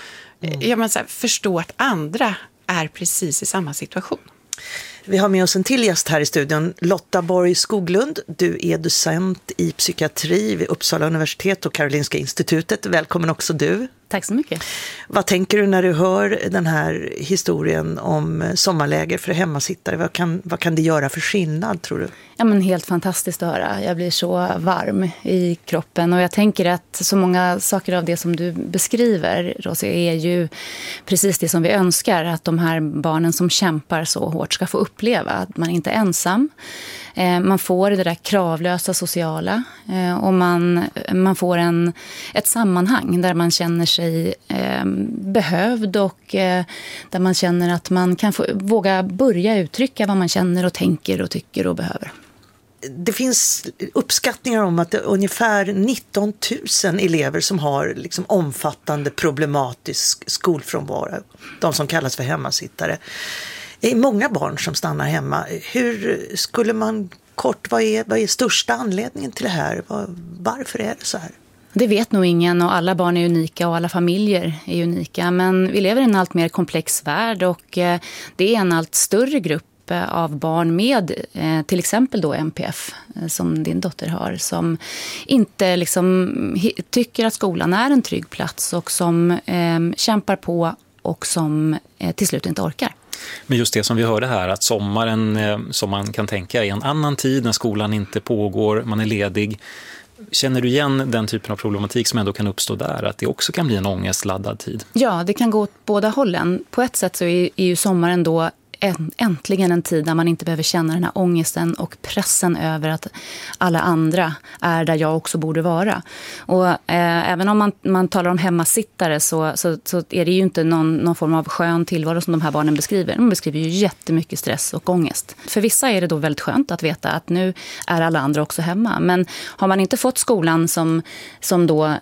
förstå att andra är precis i samma situation. Vi har med oss en till gäst här i studion, Lotta Borg Skoglund. Du är docent i psykiatri vid Uppsala universitet och Karolinska institutet. Välkommen också du. Tack så mycket. Vad tänker du när du hör den här historien om sommarläger för hemmasittare? Vad kan det göra för skillnad, tror du? Ja, men helt fantastiskt att höra. Jag blir så varm i kroppen, och jag tänker att så många saker av det som du beskriver, Rosie, är ju precis det som vi önskar, att de här barnen som kämpar så hårt ska få uppleva att man inte är ensam. Man får det där kravlösa sociala, och man får ett sammanhang där man känner sig behövd, och där man känner att man kan våga börja uttrycka vad man känner och tänker och tycker och behöver. Det finns uppskattningar om att det är ungefär 19 000 elever som har omfattande problematisk skolfrånvaro. De som kallas för hemmasittare. Det är många barn som stannar hemma. Hur skulle man kort, vad är största anledningen till det här? Varför är det så här? Det vet nog ingen, och alla barn är unika och alla familjer är unika. Men vi lever i en allt mer komplex värld, och det är en allt större grupp av barn med till exempel då MPF, som din dotter har, som inte tycker att skolan är en trygg plats, och som kämpar på och som till slut inte orkar. Men just det som vi hörde här, att sommaren som man kan tänka är en annan tid när skolan inte pågår, man är ledig. Känner du igen den typen av problematik som ändå kan uppstå där? Att det också kan bli en ångestladdad tid? Ja, det kan gå åt båda hållen. På ett sätt så är ju sommaren då äntligen en tid där man inte behöver känna den här ångesten och pressen över att alla andra är där jag också borde vara. Och även om man talar om hemmasittare så är det ju inte någon form av skön tillvaro som de här barnen beskriver. De beskriver ju jättemycket stress och ångest. För vissa är det då väldigt skönt att veta att nu är alla andra också hemma. Men har man inte fått skolan som då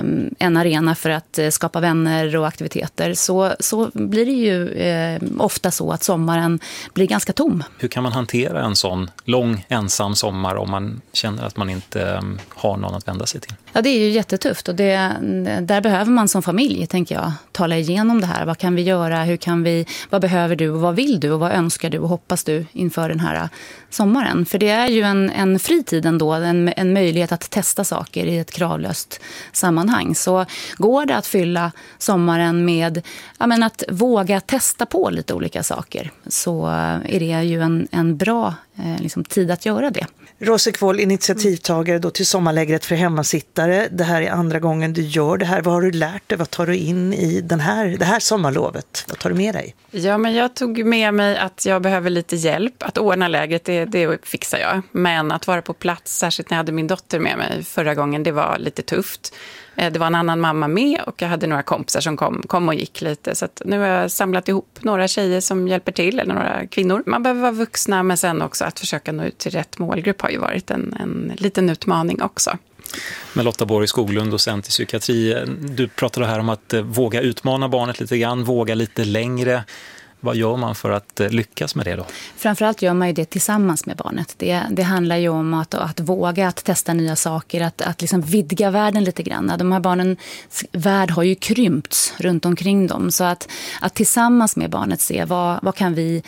en arena för att skapa vänner och aktiviteter så blir det ju ofta så att sommaren blir ganska tom. Hur kan man hantera en sån lång ensam sommar om man känner att man inte har någon att vända sig till? Ja, det är ju jättetufft och där behöver man som familj, tänker jag, tala igenom det här. Vad kan vi göra? Vad behöver du och vad vill du och vad önskar du och hoppas du inför den här sommaren? För det är ju en fritid ändå, en möjlighet att testa saker i ett kravlöst sammanhang. Så går det att fylla sommaren med att våga testa på lite olika saker, så är det ju en bra tid att göra det. Rosie Kvål, initiativtagare då till sommarlägret för hemmasittare. Det här är andra gången du gör det här. Vad har du lärt dig? Vad tar du in i det här sommarlovet? Vad tar du med dig? Ja, men jag tog med mig att jag behöver lite hjälp. Att ordna lägret, det fixar jag. Men att vara på plats, särskilt när jag hade min dotter med mig förra gången, det var lite tufft. Det var en annan mamma med och jag hade några kompisar som kom och gick lite. Så att nu har jag samlat ihop några tjejer som hjälper till, eller några kvinnor. Man behöver vara vuxna, men sen också att försöka nå ut till rätt målgrupp har ju varit en liten utmaning också. Men Lotta Borg Skoglund, docent i psykiatri, du pratade här om att våga utmana barnet lite grann, våga lite längre. Vad gör man för att lyckas med det då? Framförallt gör man ju det tillsammans med barnet. Det handlar ju om att våga att testa nya saker, att liksom vidga världen lite grann. De här barnens värld har ju krympts runt omkring dem. Så att tillsammans med barnet se vad kan vi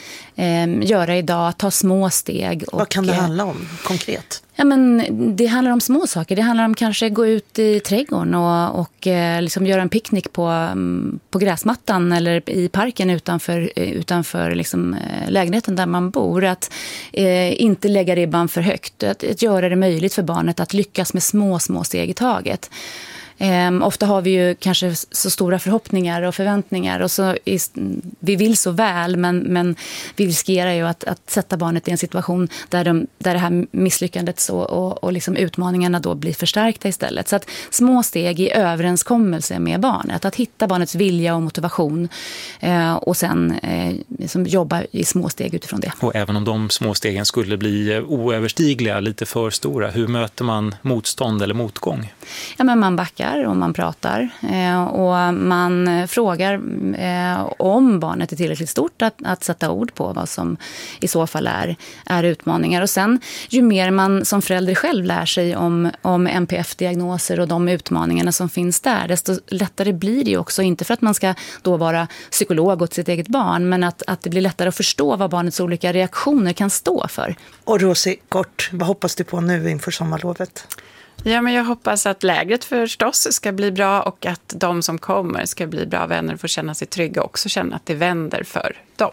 göra idag, ta små steg. Vad kan det handla om konkret? Ja, men det handlar om små saker. Det handlar om kanske gå ut i trädgården och liksom göra en picknick på gräsmattan eller i parken utanför liksom, lägenheten där man bor. Att inte lägga ribban för högt. Att göra det möjligt för barnet att lyckas med små steg i taget. Ofta har vi ju kanske så stora förhoppningar och förväntningar och vi vill så väl, men vi riskerar ju att sätta barnet i en situation där det här misslyckandet och liksom utmaningarna då blir förstärkta istället. Så att små steg i överenskommelse med barnet, att hitta barnets vilja och motivation och sen liksom jobba i små steg utifrån det. Och även om de små stegen skulle bli oöverstigliga, lite för stora, hur möter man motstånd eller motgång? Ja, men man backar och man pratar och man frågar om barnet är tillräckligt stort att sätta ord på vad som i så fall är utmaningar. Och sen ju mer man som förälder själv lär sig om NPF-diagnoser och de utmaningarna som finns där, desto lättare blir det ju också, inte för att man ska då vara psykolog åt sitt eget barn, men att det blir lättare att förstå vad barnets olika reaktioner kan stå för. Och Rosie, kort, vad hoppas du på nu inför sommarlovet? Ja, men jag hoppas att lägret förstås ska bli bra och att de som kommer ska bli bra vänner och få känna sig trygga och också känna att det vänder för dem.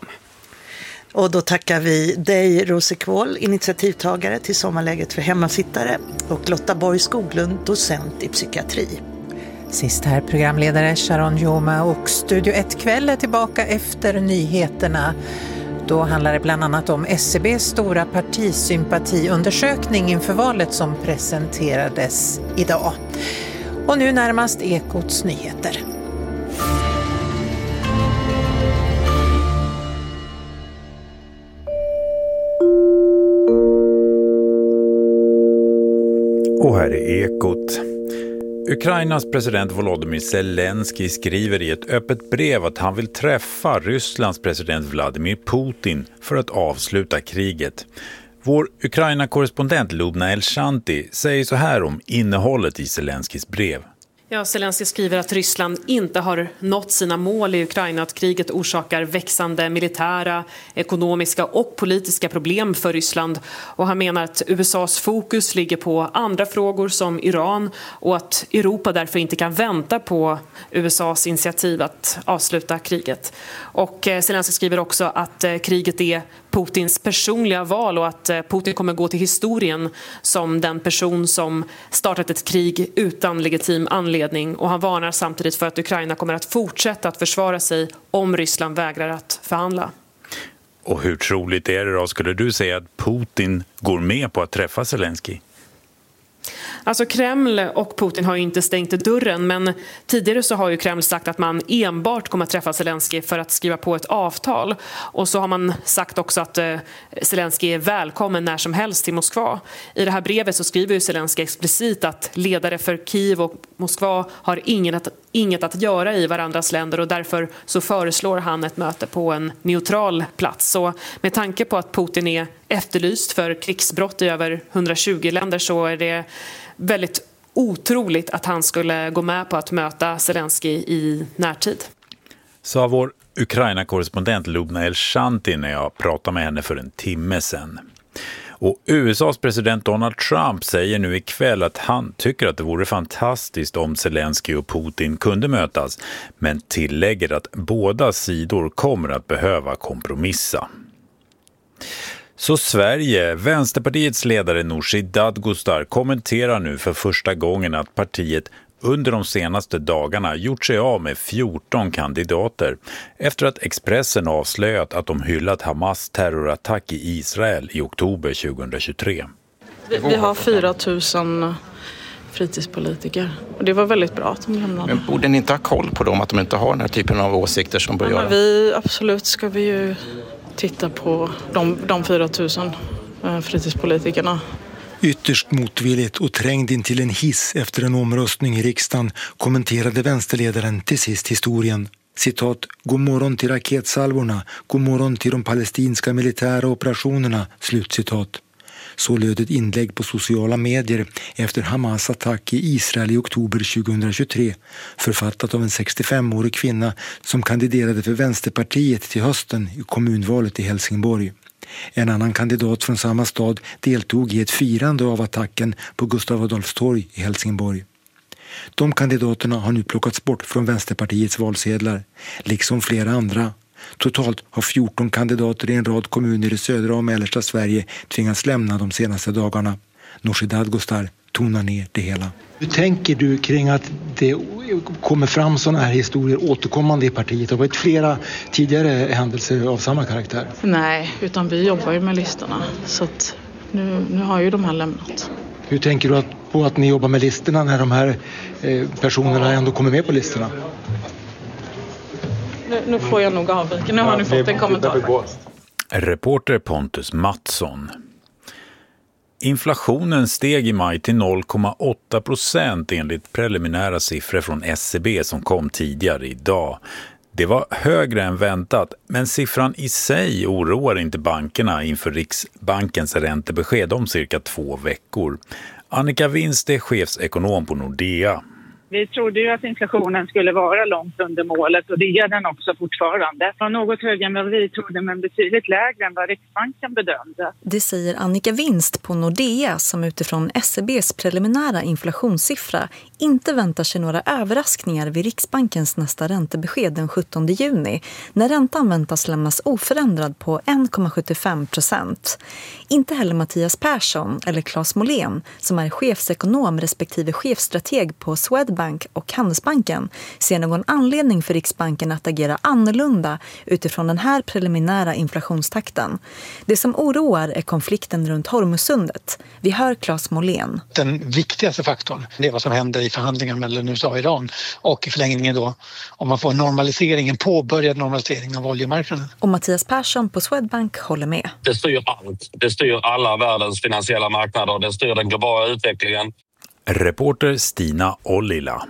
Och då tackar vi dig, Rosie Kvål, initiativtagare till sommarläget för hemmasittare, och Lotta Borg Skoglund, docent i psykiatri. Sist här programledare Sharon Joma, och Studio 1 kväll är tillbaka efter nyheterna. Då handlar det bland annat om SCBs stora partisympatiundersökning inför valet som presenterades idag. Och nu närmast Ekots nyheter. Och här är Ekot. Ukrainas president Volodymyr Zelensky skriver i ett öppet brev att han vill träffa Rysslands president Vladimir Putin för att avsluta kriget. Vår Ukraina-korrespondent Lubna Elshanti säger så här om innehållet i Zelenskys brev. Ja, Zelensky skriver att Ryssland inte har nått sina mål i Ukraina, att kriget orsakar växande militära, ekonomiska och politiska problem för Ryssland. Och han menar att USAs fokus ligger på andra frågor som Iran och att Europa därför inte kan vänta på USAs initiativ att avsluta kriget. Och Zelensky skriver också att kriget är Putins personliga val och att Putin kommer gå till historien som den person som startat ett krig utan legitim anledning. Och han varnar samtidigt för att Ukraina kommer att fortsätta att försvara sig om Ryssland vägrar att förhandla. Och hur troligt är det då, skulle du säga, att Putin går med på att träffa Zelensky? Alltså Kreml och Putin har ju inte stängt dörren, men tidigare så har ju Kreml sagt att man enbart kommer att träffa Zelensky för att skriva på ett avtal. Och så har man sagt också att Zelensky är välkommen när som helst till Moskva. I det här brevet så skriver ju Zelensky explicit att ledare för Kiev och Moskva har inget att göra i varandras länder och därför så föreslår han ett möte på en neutral plats. Så med tanke på att Putin är efterlyst för krigsbrott i över 120 länder så är det väldigt otroligt att han skulle gå med på att möta Zelensky i närtid. Sa vår Ukraina-korrespondent Lubna Elshanti när jag pratade med henne för en timme sedan. Och USAs president Donald Trump säger nu ikväll att han tycker att det vore fantastiskt om Zelensky och Putin kunde mötas, men tillägger att båda sidor kommer att behöva kompromissa. Så Sverige, Vänsterpartiets ledare Nooshi Dadgostar kommenterar nu för första gången att partiet under de senaste dagarna gjort sig av med 14 kandidater efter att Expressen avslöjat att de hyllat Hamas terrorattack i Israel i oktober 2023. Vi har 4 000 fritidspolitiker och det var väldigt bra att de lämnade. Men borde ni inte ha koll på dem, att de inte har den här typen av åsikter som bör göra? Absolut ska vi ju titta på de 4 000 fritidspolitikerna. Ytterst motvilligt och trängd in till en hiss efter en omröstning i riksdagen kommenterade vänsterledaren till sist historien. Citat, god morgon till raketsalvorna, god morgon till de palestinska militära operationerna, slutcitat. Så löd ett inlägg på sociala medier efter Hamas attack i Israel i oktober 2023, författat av en 65-årig kvinna som kandiderade för Vänsterpartiet till hösten i kommunvalet i Helsingborg. En annan kandidat från samma stad deltog i ett firande av attacken på Gustav Adolfs torg i Helsingborg. De kandidaterna har nu plockats bort från Vänsterpartiets valsedlar, liksom flera andra. Totalt har 14 kandidater i en rad kommuner i södra och mellersta Sverige tvingats lämna de senaste dagarna. Nooshi Dadgostar tonar ner det hela. Hur tänker du kring att det kommer fram sådana här historier återkommande i partiet? Det har varit flera tidigare händelser av samma karaktär. Nej, utan vi jobbar ju med listorna så att nu har ju de här lämnat. Hur tänker du på att ni jobbar med listorna när de här personerna ändå kommer med på listorna? Nu får jag nog avvika. Nu har ni fått en kommentar. Reporter Pontus Mattsson. Inflationen steg i maj till 0,8% enligt preliminära siffror från SCB som kom tidigare idag. Det var högre än väntat, men siffran i sig oroar inte bankerna inför Riksbankens räntebesked om cirka 2 veckor. Annika Winst är chefsekonom på Nordea. Vi trodde ju att inflationen skulle vara långt under målet och det är den också fortfarande. Det var något högre än vad vi trodde men betydligt lägre än vad Riksbanken bedömde. Det säger Annika Winst på Nordea som utifrån SCBs preliminära inflationssiffra inte väntar sig några överraskningar vid Riksbankens nästa räntebesked den 17 juni när räntan väntas lämnas oförändrad på 1,75%. Inte heller Mattias Persson eller Claes Molén som är chefsekonom respektive chefstrateg på Swedbank och Handelsbanken ser någon anledning för Riksbanken att agera annorlunda utifrån den här preliminära inflationstakten. Det som oroar är konflikten runt Hormuzsundet. Vi hör Claes Molén. Den viktigaste faktorn är vad som händer i förhandlingarna mellan USA och Iran och i förlängningen då om man får en påbörjad normalisering av oljemarknaden. Och Mattias Persson på Swedbank håller med. Det styr allt. Det styr alla världens finansiella marknader. Det styr den globala utvecklingen. Reporter Stina Ollila.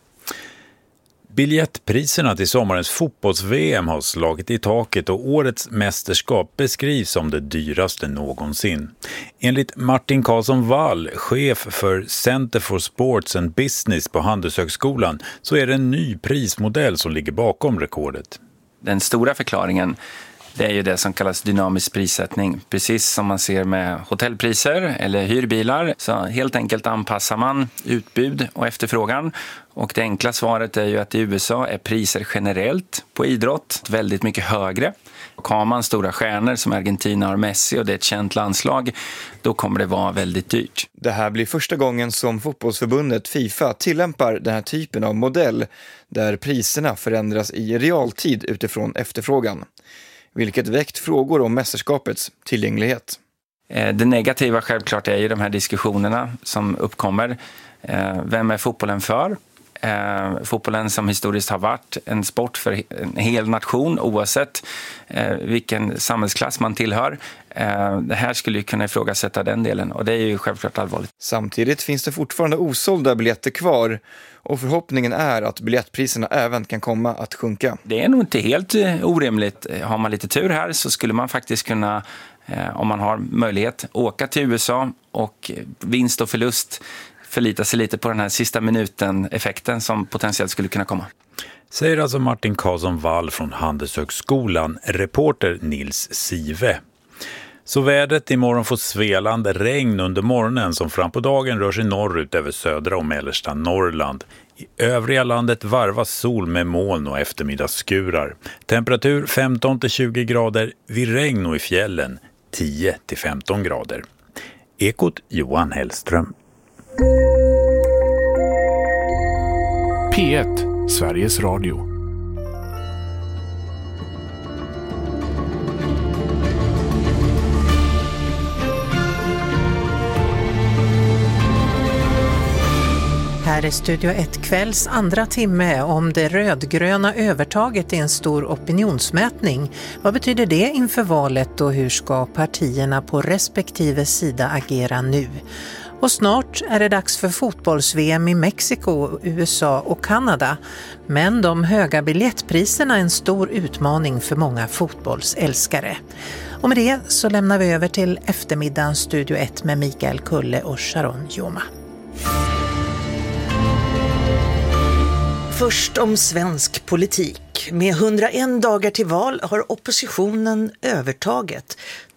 Biljettpriserna till sommarens fotbolls-VM har slagit i taket och årets mästerskap beskrivs som det dyraste någonsin. Enligt Martin Karlsson Wall, chef för Center for Sports and Business på Handelshögskolan, så är det en ny prismodell som ligger bakom rekordet. Den stora förklaringen det är ju det som kallas dynamisk prissättning. Precis som man ser med hotellpriser eller hyrbilar så helt enkelt anpassar man utbud och efterfrågan. Och det enkla svaret är ju att i USA är priser generellt på idrott väldigt mycket högre Och har man stora stjärnor som Argentina har Messi och det är ett känt landslag, då kommer det vara väldigt dyrt. Det här blir första gången som fotbollsförbundet FIFA tillämpar den här typen av modell där priserna förändras i realtid utifrån efterfrågan. Vilket väckt frågor om mästerskapets tillgänglighet. Det negativa självklart är ju de här diskussionerna som uppkommer. Vem är fotbollen för? Fotbollen som historiskt har varit en sport för en hel nation oavsett vilken samhällsklass man tillhör. Det här skulle ju kunna ifrågasätta den delen och det är ju självklart allvarligt. Samtidigt finns det fortfarande osålda biljetter kvar och förhoppningen är att biljettpriserna även kan komma att sjunka. Det är nog inte helt orimligt. Har man lite tur här så skulle man faktiskt kunna, om man har möjlighet, åka till USA och vinst och förlust förlita sig lite på den här sista minuten-effekten som potentiellt skulle kunna komma. Säger alltså Martin Karlsson-Wall från Handelshögskolan, reporter Nils Sive. Så vädret imorgon får Svealand regn under morgonen som fram på dagen rör sig norrut över södra och mellersta Norrland. I övriga landet varvas sol med moln och eftermiddagsskurar. Temperatur 15-20 grader, vid regn och i fjällen 10-15 grader. Ekot Johan Hellström. P1, Sveriges Radio. Här är Studio 1 kvälls andra timme om det rödgröna övertaget i en stor opinionsmätning. Vad betyder det inför valet och hur ska partierna på respektive sida agera nu? Och snart är det dags för fotbolls-VM i Mexiko, USA och Kanada. Men de höga biljettpriserna är en stor utmaning för många fotbollsälskare. Och med det så lämnar vi över till eftermiddagens Studio 1 med Mikael Kulle och Sharon Joma. Först om svensk politik. Med 101 dagar till val har oppositionen övertaget.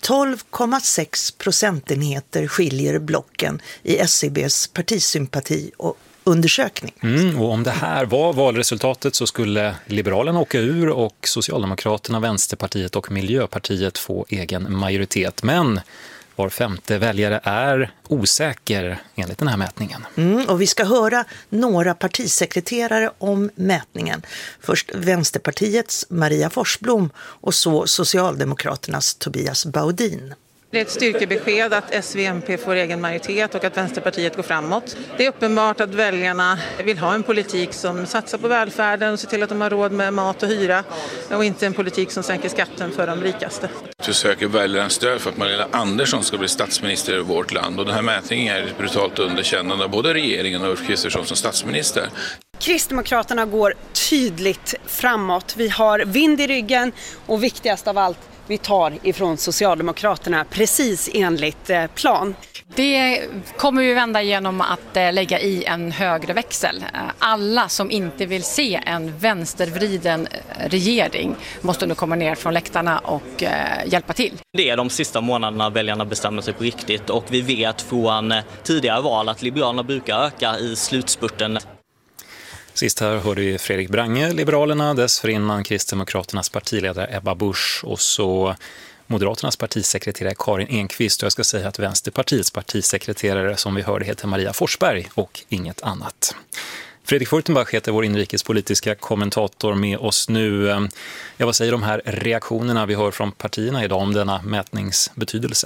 12,6 procentenheter skiljer blocken i SCBs partisympati och undersökning. Och om det här var valresultatet så skulle Liberalerna åka ur och Socialdemokraterna, Vänsterpartiet och Miljöpartiet få egen majoritet. Men var femte väljare är osäker enligt den här mätningen. Och vi ska höra några partisekreterare om mätningen. Först Vänsterpartiets Maria Forsblom och så Socialdemokraternas Tobias Baudin. Det är ett styrkebesked att SVMP får egen majoritet och att Vänsterpartiet går framåt. Det är uppenbart att väljarna vill ha en politik som satsar på välfärden och ser till att de har råd med mat och hyra och inte en politik som sänker skatten för de rikaste. Vi söker väljarnas stöd för att Magdalena Andersson ska bli statsminister i vårt land och den här mätningen är ett brutalt underkännande av både regeringen och Ulf Kristersson som statsminister. Kristdemokraterna går tydligt framåt. Vi har vind i ryggen och viktigast av allt, vi tar ifrån Socialdemokraterna precis enligt plan. Det kommer vi vända genom att lägga i en högre växel. Alla som inte vill se en vänstervriden regering måste nu komma ner från läktarna och hjälpa till. Det är de sista månaderna väljarna bestämmer sig på riktigt och vi vet från tidigare val att Liberalerna brukar öka i slutspurten. Sist här hörde vi Fredrik Brange, Liberalerna, dessförinnan Kristdemokraternas partiledare Ebba Busch och så Moderaternas partisekreterare Karin Enqvist. Och jag ska säga att Vänsterpartiets partisekreterare som vi hörde heter Maria Forsberg och inget annat. Fredrik Furtenbach heter vår inrikespolitiska kommentator med oss nu. Vad säger de här reaktionerna vi hör från partierna idag om denna mätningsbetydelse?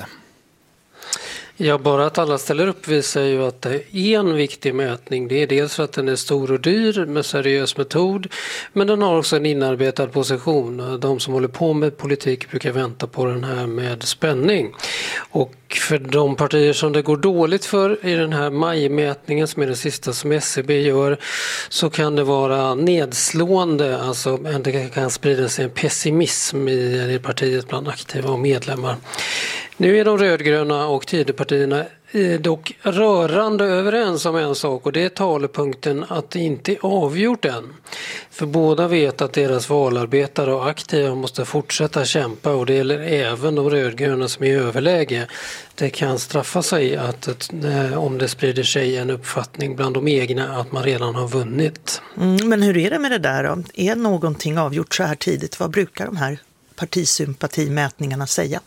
Ja, bara att alla ställer upp visar ju att det är en viktig mätning. Det är dels för att den är stor och dyr med seriös metod, men den har också en inarbetad position. De som håller på med politik brukar vänta på den här med spänning. Och för de partier som det går dåligt för i den här majmätningen som är det sista som SCB gör så kan det vara nedslående. Alltså det kan sprida sig en pessimism i partiet bland aktiva och medlemmar. Nu är de rödgröna och Tidöpartierna dock rörande överens om en sak och det är talepunkten att det inte är avgjort än. För båda vet att deras valarbetare och aktiva måste fortsätta kämpa och det gäller även de rödgröna som är i överläge. Det kan straffa sig att om det sprider sig en uppfattning bland de egna att man redan har vunnit. Men hur är det med det där då? Är någonting avgjort så här tidigt? Vad brukar de här partisympatimätningarna säga?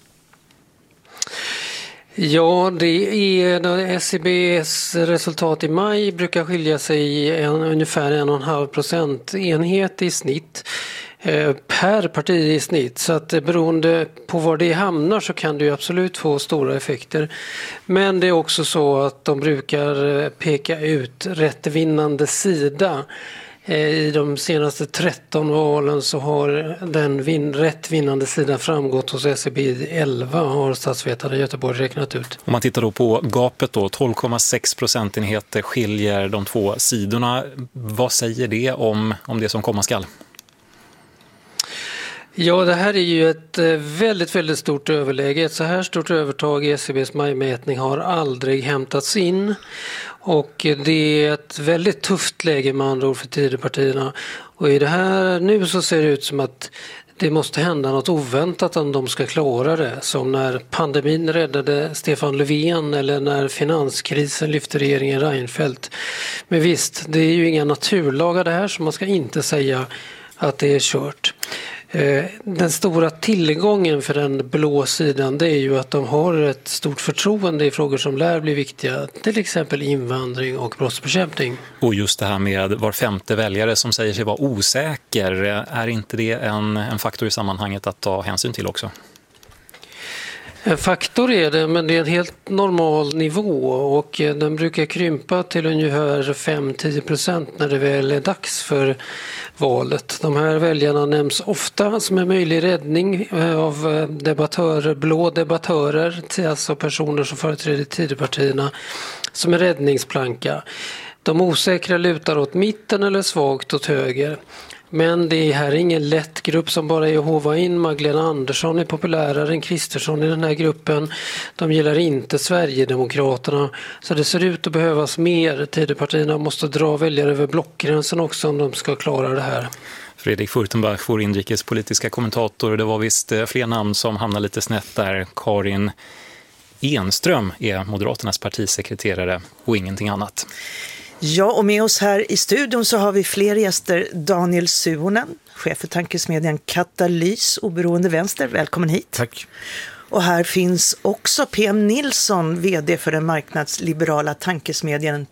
Ja, det är SCBs resultat i maj brukar skilja sig i ungefär 1,5 procentenhet i snitt per parti i snitt. Så att beroende på var det hamnar så kan det ju absolut få stora effekter. Men det är också så att de brukar peka ut rätt vinnande sida. I de senaste 13 valen så har den rätt vinnande sidan framgått hos SCB 11 har statsvetare i Göteborg räknat ut. Om man tittar då på gapet då, 12,6 procentenheter skiljer de två sidorna. Vad säger det om det som komma skall? Ja, det här är ju ett väldigt, väldigt stort överläge. Ett så här stort övertag i SCBs majmätning har aldrig hämtats in. Och det är ett väldigt tufft läge med andra ord för Tidöpartierna. Och i det här nu så ser det ut som att det måste hända något oväntat om de ska klara det. Som när pandemin räddade Stefan Löfven eller när finanskrisen lyfte regeringen Reinfeldt. Men visst, det är ju inga naturlagar det här så man ska inte säga att det är kört. Den stora tillgången för den blå sidan det är ju att de har ett stort förtroende i frågor som lär bli viktiga, till exempel invandring och brottsbekämpning. Och just det här med var femte väljare som säger sig vara osäker, är inte det en faktor i sammanhanget att ta hänsyn till också? En faktor är det, men det är en helt normal nivå och den brukar krympa till ungefär 5-10% när det väl är dags för valet. De här väljarna nämns ofta som en möjlig räddning av blå debattörer, alltså personer som företräder Tidöpartierna som en räddningsplanka. De osäkra lutar åt mitten eller svagt åt höger. Men det här är ingen lätt grupp som bara är att hova in. Magdalena Andersson är populärare än Kristersson i den här gruppen. De gillar inte Sverigedemokraterna. Så det ser ut att behövas mer. Tidöpartierna måste dra väljare över blockgränsen också om de ska klara det här. Fredrik Furtenbach, vår inrikespolitiska kommentator. Det var visst fler namn som hamnade lite snett där. Karin Enström är Moderaternas partisekreterare och ingenting annat. Ja, och med oss här i studion så har vi fler gäster. Daniel Suhonen, chef för tankesmedjan Katalys, oberoende vänster. Välkommen hit. Tack. Och här finns också PM Nilsson, vd för den marknadsliberala tankesmedjan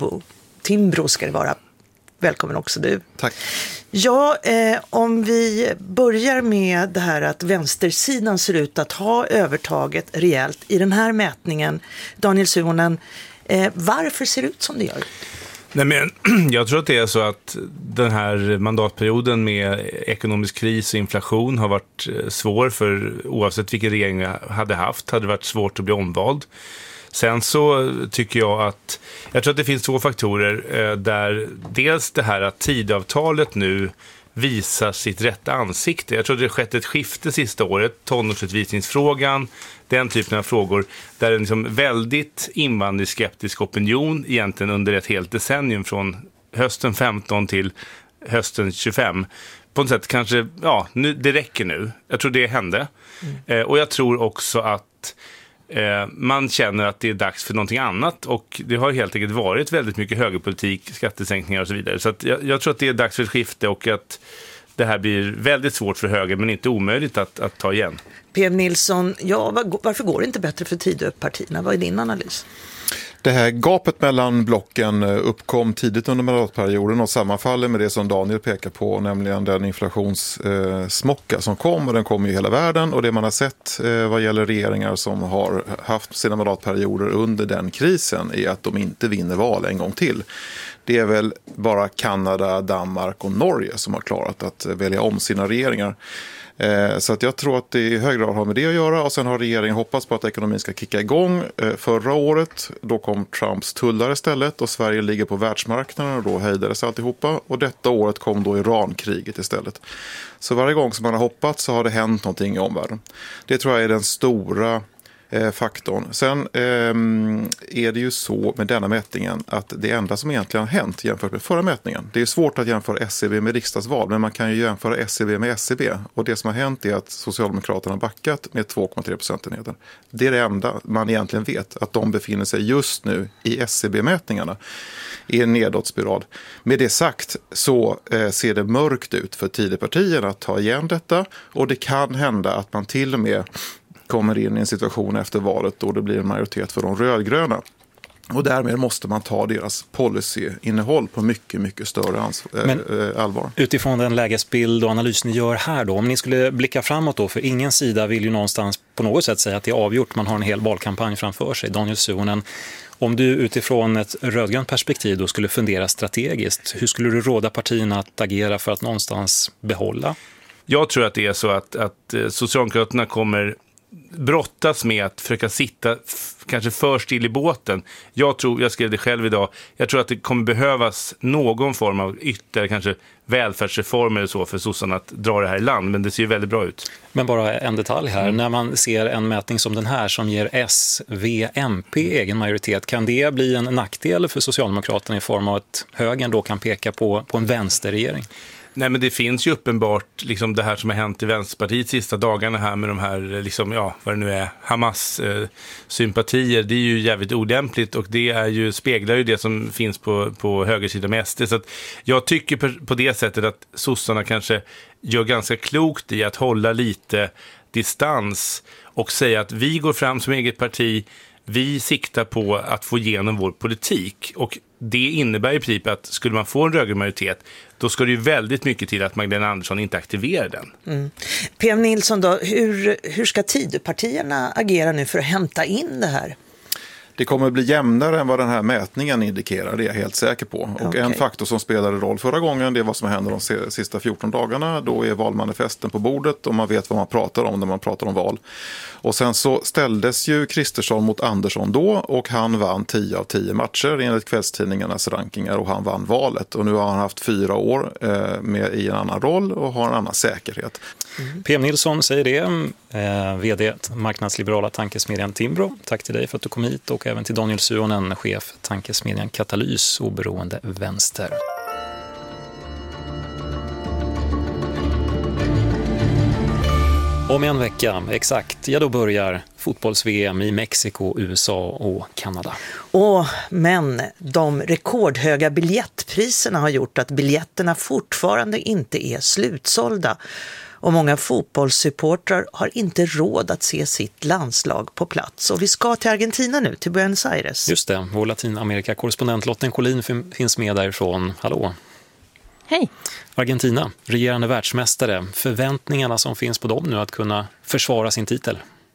Timbro ska det vara. Välkommen också du. Tack. Ja, om vi börjar med det här att vänstersidan ser ut att ha övertaget rejält i den här mätningen. Daniel Suhonen, varför ser det ut som det gör? Nej, men jag tror att det är så att den här mandatperioden med ekonomisk kris och inflation har varit svår för oavsett vilken regering jag hade det varit svårt att bli omvald. Sen så tycker jag tror att det finns två faktorer där dels det här att tidavtalet nu visar sitt rätta ansikte. Jag tror det har skett ett skifte sista året, tonårsutvisningsfrågan, den typen av frågor där en liksom väldigt invandringsskeptisk opinion egentligen under ett helt decennium från hösten 15 till hösten 25 på något sätt kanske, nu, det räcker nu. Jag tror det hände. Och jag tror också att man känner att det är dags för någonting annat och det har helt enkelt varit väldigt mycket högerpolitik, skattesänkningar och så vidare. Så att jag tror att det är dags för ett skifte och att det här blir väldigt svårt för höger men inte omöjligt att ta igen. PM Nilsson, varför går det inte bättre för Tidöpartierna? Vad är din analys? Det här gapet mellan blocken uppkom tidigt under mandatperioden och sammanfaller med det som Daniel pekar på, nämligen den inflationssmocka som kom, och den kom i hela världen, och det man har sett vad gäller regeringar som har haft sina mandatperioder under den krisen är att de inte vinner val en gång till. Det är väl bara Kanada, Danmark och Norge som har klarat att välja om sina regeringar. Så att jag tror att det i hög grad har med det att göra, och sen har regeringen hoppats på att ekonomin ska kicka igång. Förra året då kom Trumps tullar istället och Sverige ligger på världsmarknaden och då hejdades alltihopa, och detta året kom då Iran-kriget istället. Så varje gång som man har hoppats så har det hänt någonting i omvärlden. Det tror jag är den stora faktorn. Sen är det ju så med denna mätningen att det enda som egentligen har hänt jämfört med förra mätningen, det är svårt att jämföra SCB med riksdagsval, men man kan ju jämföra SCB med SCB, och det som har hänt är att Socialdemokraterna har backat med 2,3 procentenheter. Det är det enda man egentligen vet, att de befinner sig just nu i SCB-mätningarna. i en nedåtspiral. Med det sagt så ser det mörkt ut för Tidöpartierna att ta igen detta, och det kan hända att man till och med kommer in i en situation efter valet då det blir en majoritet för de rödgröna. Och därmed måste man ta deras policyinnehåll på mycket, mycket större allvar. Utifrån den lägesbild och analys ni gör här då, om ni skulle blicka framåt då, för ingen sida vill ju någonstans på något sätt säga att det är avgjort, man har en hel valkampanj framför sig. Daniel Suhonen, om du utifrån ett rödgrönt perspektiv då skulle fundera strategiskt, hur skulle du råda partierna att agera för att någonstans behålla? Jag tror att det är så att Socialdemokraterna kommer brottas med att försöka sitta kanske för still i båten. Jag skrev det själv idag, jag tror att det kommer behövas någon form av ytterligare kanske välfärdsreformer eller så för sossarna att dra det här i land, men det ser ju väldigt bra ut. Men bara en detalj här, när man ser en mätning som den här som ger S, V, MP egen majoritet, kan det bli en nackdel för Socialdemokraterna i form av att högern då kan peka på en vänsterregering? Nej, men det finns ju uppenbart liksom det här som har hänt i Vänsterpartiet sista dagarna här med de här liksom, ja, vad det nu är, Hamas-sympatier. Det är ju jävligt olämpligt, och det är ju, speglar ju det som finns på högersidan med SD. Så att jag tycker på det sättet att sossarna kanske gör ganska klokt i att hålla lite distans och säga att vi går fram som eget parti, vi siktar på att få igenom vår politik, och det innebär i princip att skulle man få en rödgrön majoritet, då ska det ju väldigt mycket till att Magdalena Andersson inte aktiverar den. PM Nilsson då, hur ska Tidöpartierna agera nu för att hämta in det här? Det kommer att bli jämnare än vad den här mätningen indikerar, det är jag helt säker på. Och en faktor som spelade roll förra gången, det är vad som händer de sista 14 dagarna. Då är valmanifesten på bordet och man vet vad man pratar om när man pratar om val. Och sen så ställdes ju Kristersson mot Andersson då, och han vann 10 av 10 matcher enligt kvällstidningarnas rankingar, och han vann valet. Och nu har han haft 4 år med i en annan roll och har en annan säkerhet. PM Nilsson säger det, vd marknadsliberala tankesmedjan Timbro. Tack till dig för att du kom hit, och även till Daniel Suhonen, chef tankesmedjan Katalys, oberoende vänster. Om en vecka, exakt, då börjar fotbolls-VM i Mexiko, USA och Kanada. Men de rekordhöga biljettpriserna har gjort att biljetterna fortfarande inte är slutsålda. Och många fotbollssupportrar har inte råd att se sitt landslag på plats. Och vi ska till Argentina nu, till Buenos Aires. Just det, vår Latinamerika-korrespondent Lotten Collin finns med därifrån. Hallå! Hej! Argentina, regerande världsmästare. Förväntningarna som finns på dem nu att kunna försvara sin titel?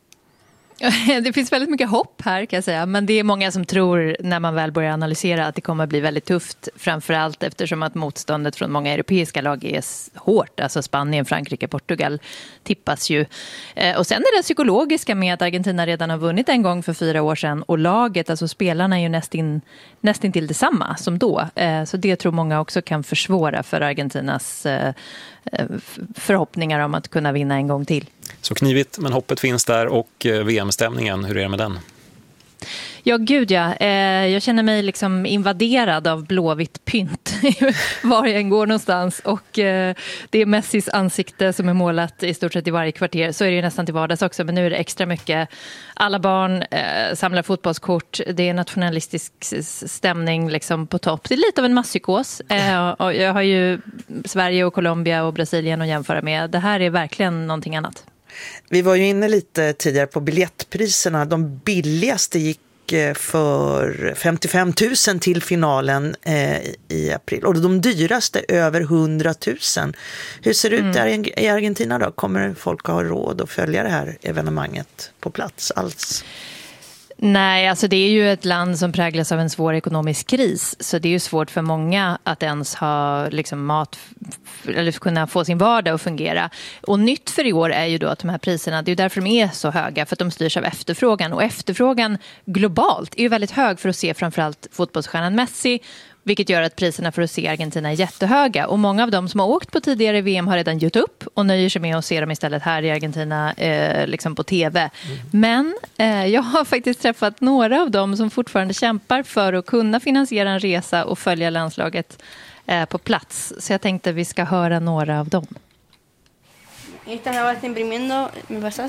Det finns väldigt mycket hopp här, kan jag säga, men det är många som tror när man väl börjar analysera att det kommer att bli väldigt tufft, framförallt eftersom att motståndet från många europeiska lag är hårt, alltså Spanien, Frankrike, Portugal tippas ju. Och sen är det psykologiska med att Argentina redan har vunnit en gång för 4 år sedan, och laget, alltså spelarna är ju nästan till detsamma som då, så det tror många också kan försvåra för Argentinas förhoppningar om att kunna vinna en gång till. Så knivigt, men hoppet finns där, och VM-stämningen, hur är det med den? Ja, gud ja. Jag känner mig liksom invaderad av blåvitt pynt var jag än går någonstans. Och det är Messis ansikte som är målat i stort sett i varje kvarter. Så är det ju nästan till vardags också, men nu är det extra mycket. Alla barn samlar fotbollskort. Det är nationalistisk stämning liksom på topp. Det är lite av en masspsykos. Och jag har ju Sverige och Colombia och Brasilien att jämföra med. Det här är verkligen någonting annat. Vi var ju inne lite tidigare på biljettpriserna. De billigaste gick för 55 000 till finalen i april. Och de dyraste över 100 000. Hur ser det ut där i Argentina då? Kommer folk att ha råd att följa det här evenemanget på plats alls? Nej, alltså det är ju ett land som präglas av en svår ekonomisk kris, så det är ju svårt för många att ens ha liksom mat eller kunna få sin vardag att fungera. Och nytt för i år är ju då att de här priserna, det är ju därför de är så höga, för att de styrs av efterfrågan, och efterfrågan globalt är ju väldigt hög för att se framförallt fotbollsstjärnan Messi, vilket gör att priserna för att se Argentina är jättehöga. Och många av dem som har åkt på tidigare VM har redan gett upp och nöjer sig med att se dem istället här i Argentina liksom på tv. Men jag har faktiskt träffat några av dem som fortfarande kämpar för att kunna finansiera en resa och följa landslaget på plats. Så jag tänkte vi ska höra några av dem. Estaba imprimiendo, ¿me pasas?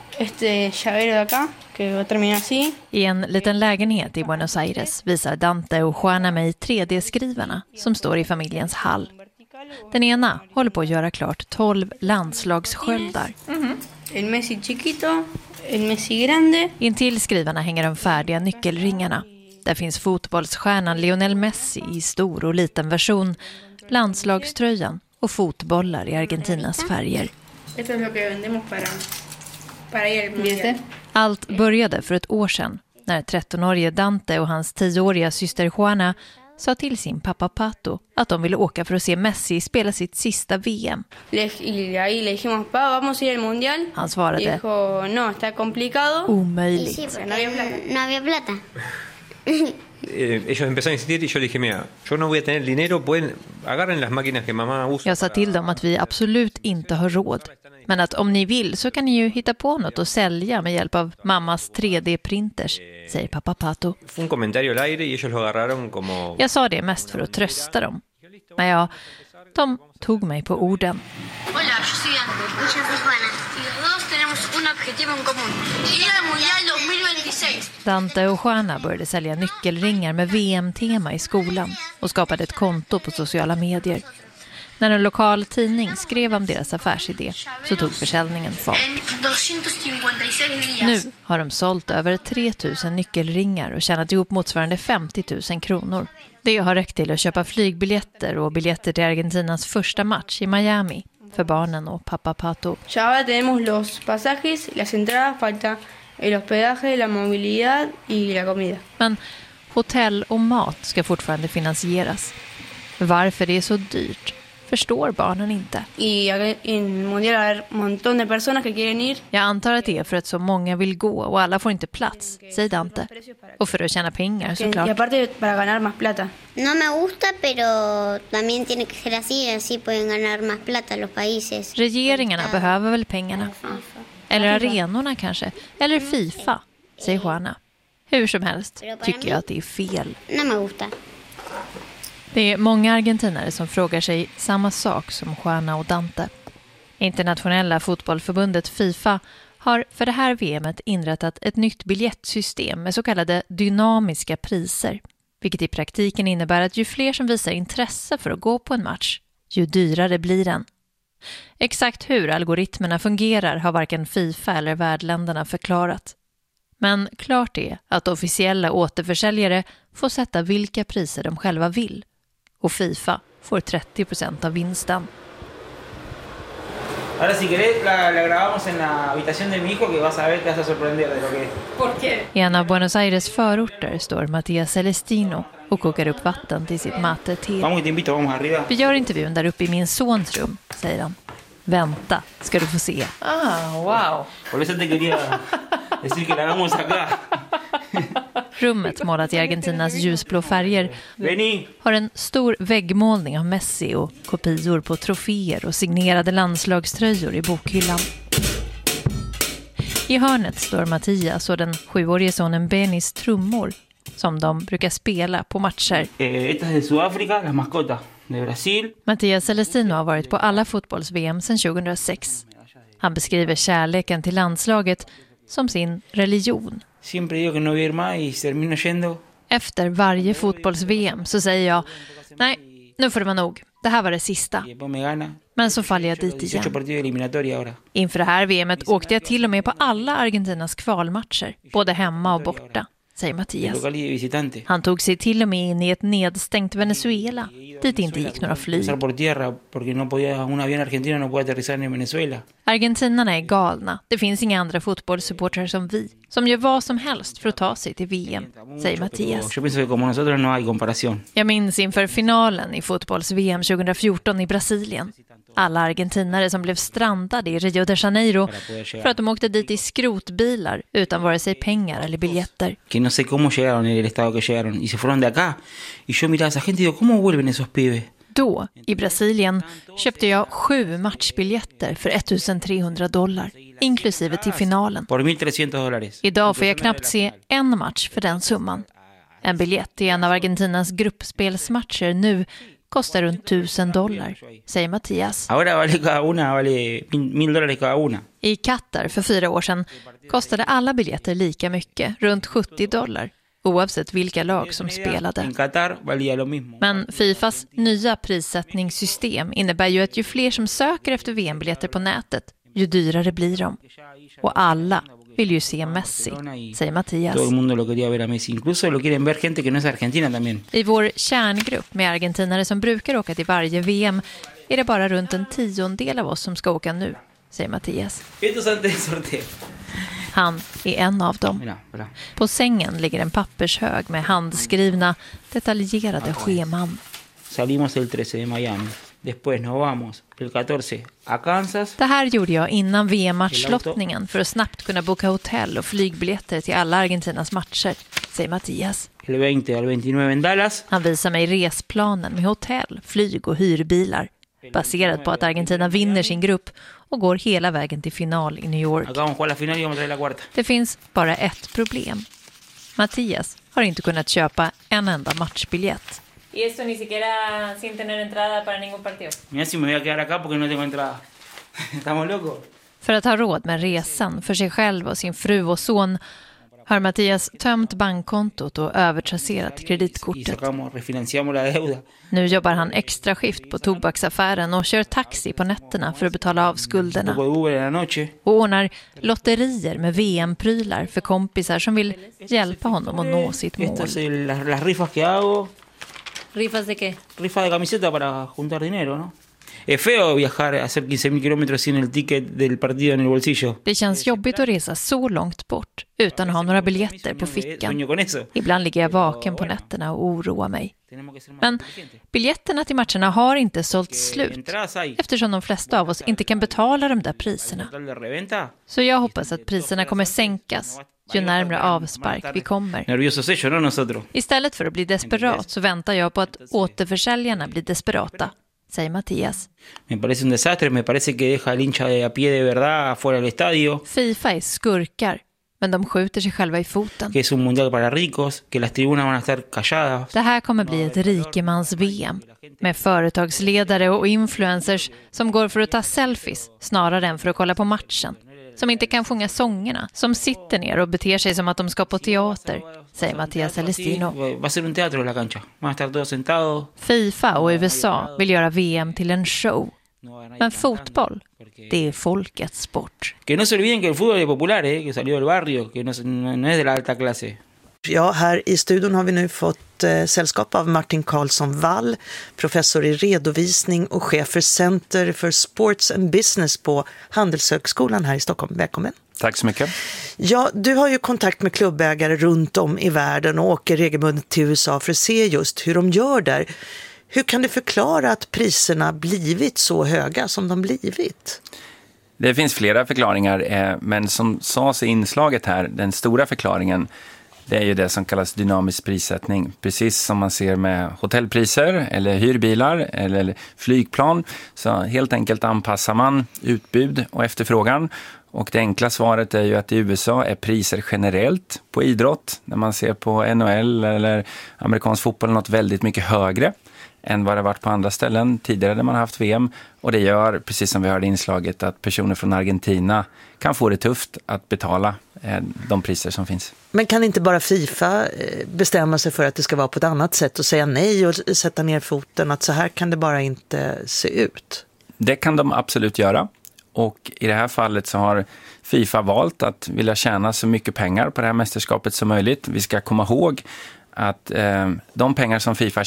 I en liten lägenhet i Buenos Aires visar Dante och Juana mig 3D-skrivarna som står i familjens hall. Den ena håller på att göra klart 12 landslagssköldar. El Messi chiquito, el Messi grande. Intill skrivarna hänger de färdiga nyckelringarna. Där finns fotbollsstjärnan Lionel Messi i stor och liten version, landslagströjan och fotbollar i Argentinas färger. Allt började för ett år sedan när 13-årige Dante och hans 10-åriga syster Juana sa till sin pappa Pato att de ville åka för att se Messi spela sitt sista VM. Han svarade omöjligt. Ellos empezaron a insistir y yo le dije, mira, yo no voy a tener dinero, pueden agarren las máquinas que mamá usa. Jag sa till dem att vi absolut inte har råd, men att om ni vill så kan ni ju hitta på något att sälja med hjälp av mammas 3D-printers, säger pappa Pato. Fue un comentario al aire y ellos lo agarraron como... Jag sa det mest för att trösta dem. Men ja, de tog mig på orden. Hola, yo soy Dante. Y yo soy Juana. Y los dos tenemos un objetivo en común. Ir al Mundial 2026. Dante och Juana började sälja nyckelringar med VM-tema i skolan och skapade ett konto på sociala medier. När en lokal tidning skrev om deras affärsidé så tog försäljningen fart. Nu har de sålt över 3000 nyckelringar och tjänat ihop motsvarande 50 000 kronor. Det har räckt till att köpa flygbiljetter och biljetter till Argentinas första match i Miami för barnen och pappa Pato. Ya tenemos los pasajes, las entradas, falta el hospedaje, la movilidad y la comida. Men hotell och mat ska fortfarande finansieras. Varför det är så dyrt förstår barnen inte. Jag antar att det är för att så många vill gå och alla får inte plats, säger Dante. Och för att tjäna pengar såklart. No me gusta, pero también tiene que ser así pueden ganar más plata los países. Regeringarna behöver väl pengarna. Eller arenorna kanske. Eller FIFA, säger Juana. Hur som helst tycker jag att det är fel. No me gusta. Det är många argentinare som frågar sig samma sak som Juana och Dante. Internationella fotbollförbundet FIFA har för det här VMet inrättat ett nytt biljettsystem med så kallade dynamiska priser. Vilket i praktiken innebär att ju fler som visar intresse för att gå på en match, ju dyrare blir den. Exakt hur algoritmerna fungerar har varken FIFA eller värdländerna förklarat. Men klart är att officiella återförsäljare får sätta vilka priser de själva vill. Och FIFA får 30% av vinsten. Ahora si querés la grabamos en la habitación de mi hijo que vas a ver, te vas a sorprender de lo que es. ¿Por qué? I en av Buenos Aires förorter står Matías Celestino och kokar upp vatten till sitt mate-te. Vamos y te invito, vamos arriba. Vi gör intervjun där uppe i min sons rum, säger han. Vänta, ska du få se. Wow. Por eso te quería decir que la hagamos acá. Rummet målat i Argentinas ljusblå färger har en stor väggmålning av Messi och kopior på troféer och signerade landslagströjor i bokhyllan. I hörnet står Mattias och den 7-årige sonen Benis trummor som de brukar spela på matcher. Esta es de Sudáfrica, la mascota de Brasil. Mattias Celestino har varit på alla fotbolls-VM sedan 2006. Han beskriver kärleken till landslaget som sin religion. Efter varje fotbolls-VM så säger jag, nej, nu får det vara nog. Det här var det sista. Men så faller jag dit igen. Inför det här VMet åkte jag till och med på alla Argentinas kvalmatcher, både hemma och borta, säger Mattias. Han tog sig till och med in i ett nedstängt Venezuela, dit inte gick några flyg. Argentinarna är galna. Det finns inga andra fotbollssupportrar som vi, som gör vad som helst för att ta sig till VM, säger Mattias. Jag minns inför finalen i fotbolls-VM 2014 i Brasilien. Alla argentinare som blev strandade i Rio de Janeiro för att de åkte dit i skrotbilar utan vare sig pengar eller biljetter. Que no sé cómo llegaron en el estado que llegaron y se fueron de acá. Y yo miraba a esa gente y digo, ¿cómo vuelven esos pibes? Då, i Brasilien, köpte jag 7 matchbiljetter för $1,300, inklusive till finalen. Por $1,300. Idag får jag knappt se en match för den summan. En biljett i en av Argentinas gruppspelsmatcher nu kostar runt $1,000, säger Mattias. Ahora vale cada una, vale $1,000 cada una. I Qatar för 4 år sedan kostade alla biljetter lika mycket, runt $70, oavsett vilka lag som spelade. Men Fifas nya prissättningssystem innebär ju att ju fler som söker efter VM-biljetter på nätet, ju dyrare blir de. Och alla vill ju se Messi, säger Mattias. I vår kärngrupp med argentinare som brukar åka till varje VM är det bara runt 1/10 av oss som ska åka nu, säger Mattias. Han är en av dem. På sängen ligger en pappershög med handskrivna, detaljerade scheman. Salimos el 13 de Miami. Después nos vamos el 14 a Kansas. Det här gjorde jag innan VM-matchlottningen för att snabbt kunna boka hotell och flygbiljetter till alla Argentinas matcher, säger Mattias. El 20 al 29 en Dallas. Han visar mig resplanen med hotell, flyg och hyrbilar, baserat på att Argentina vinner sin grupp och går hela vägen till final i New York. Det finns bara ett problem. Mattias har inte kunnat köpa en enda matchbiljett. Y eso ni siquiera sin tener entrada para ningún partido. Mira si me voy a quedar acá porque no tengo entrada. Estamos locos. För att ha råd med resan för sig själv och sin fru och son har Mattias tömt bankkontot och övertrasserat kreditkortet. Nu jobbar han extra skift på tobaksaffären och kör taxi på nätterna för att betala av skulderna. Och ordnar lotterier med VM-prylar för kompisar som vill hjälpa honom att nå sitt mål. ¿Rifas de qué? Rifa de camiseta para juntar dinero, ¿no? Es feo viajar, hacer 15.000 kilómetros sin el ticket del partido en el bolsillo. Det känns jobbigt att resa så långt bort utan att ha några biljetter på fickan. Ibland ligger jag vaken på nätterna och oroar mig. Men biljetterna till matcherna har inte sålt slut eftersom de flesta av oss inte kan betala de där priserna. Så jag hoppas att priserna kommer sänkas ju närmare avspark vi kommer. Istället för att bli desperat så väntar jag på att återförsäljarna blir desperata, säger Mattias. Me parece un desastre, me parece que deja el hincha de a pie de verdad afuera del estadio. FIFA är skurkar, men de skjuter sig själva i foten. Que es un mundial para ricos, que las tribunas van a estar calladas. Det här kommer bli ett rikemans-VM med företagsledare och influencers som går för att ta selfies snarare än för att kolla på matchen. Som inte kan sjunga sångerna, som sitter ner och beter sig som att de ska på teater, säger Mattias Celestino. FIFA och USA vill göra VM till en show. Men fotboll, det är folkets sport. Que no se olviden que el fútbol es popular, que salió del barrio, que no es de la alta clase. Ja, här i studion har vi nu fått sällskap av Martin Karlsson Wall, professor i redovisning och chef för Center for Sports and Business på Handelshögskolan här i Stockholm. Välkommen. Tack så mycket. Ja, du har ju kontakt med klubbägare runt om i världen och åker regelbundet till USA för att se just hur de gör där. Hur kan du förklara att priserna blivit så höga som de blivit? Det finns flera förklaringar, men som sades i inslaget här, den stora förklaringen, det är ju det som kallas dynamisk prissättning. Precis som man ser med hotellpriser eller hyrbilar eller flygplan, så helt enkelt anpassar man utbud och efterfrågan. Och det enkla svaret är ju att i USA är priser generellt på idrott, när man ser på NHL eller amerikansk fotboll, något väldigt mycket högre än vad det varit på andra ställen tidigare där man har haft VM. Och det gör, precis som vi hörde i inslaget, att personer från Argentina kan få det tufft att betala de priser som finns. Men kan inte bara FIFA bestämma sig för att det ska vara på ett annat sätt och säga nej och sätta ner foten, att så här kan det bara inte se ut? Det kan de absolut göra. Och i det här fallet så har FIFA valt att vilja tjäna så mycket pengar på det här mästerskapet som möjligt. Vi ska komma ihåg att de pengar som FIFA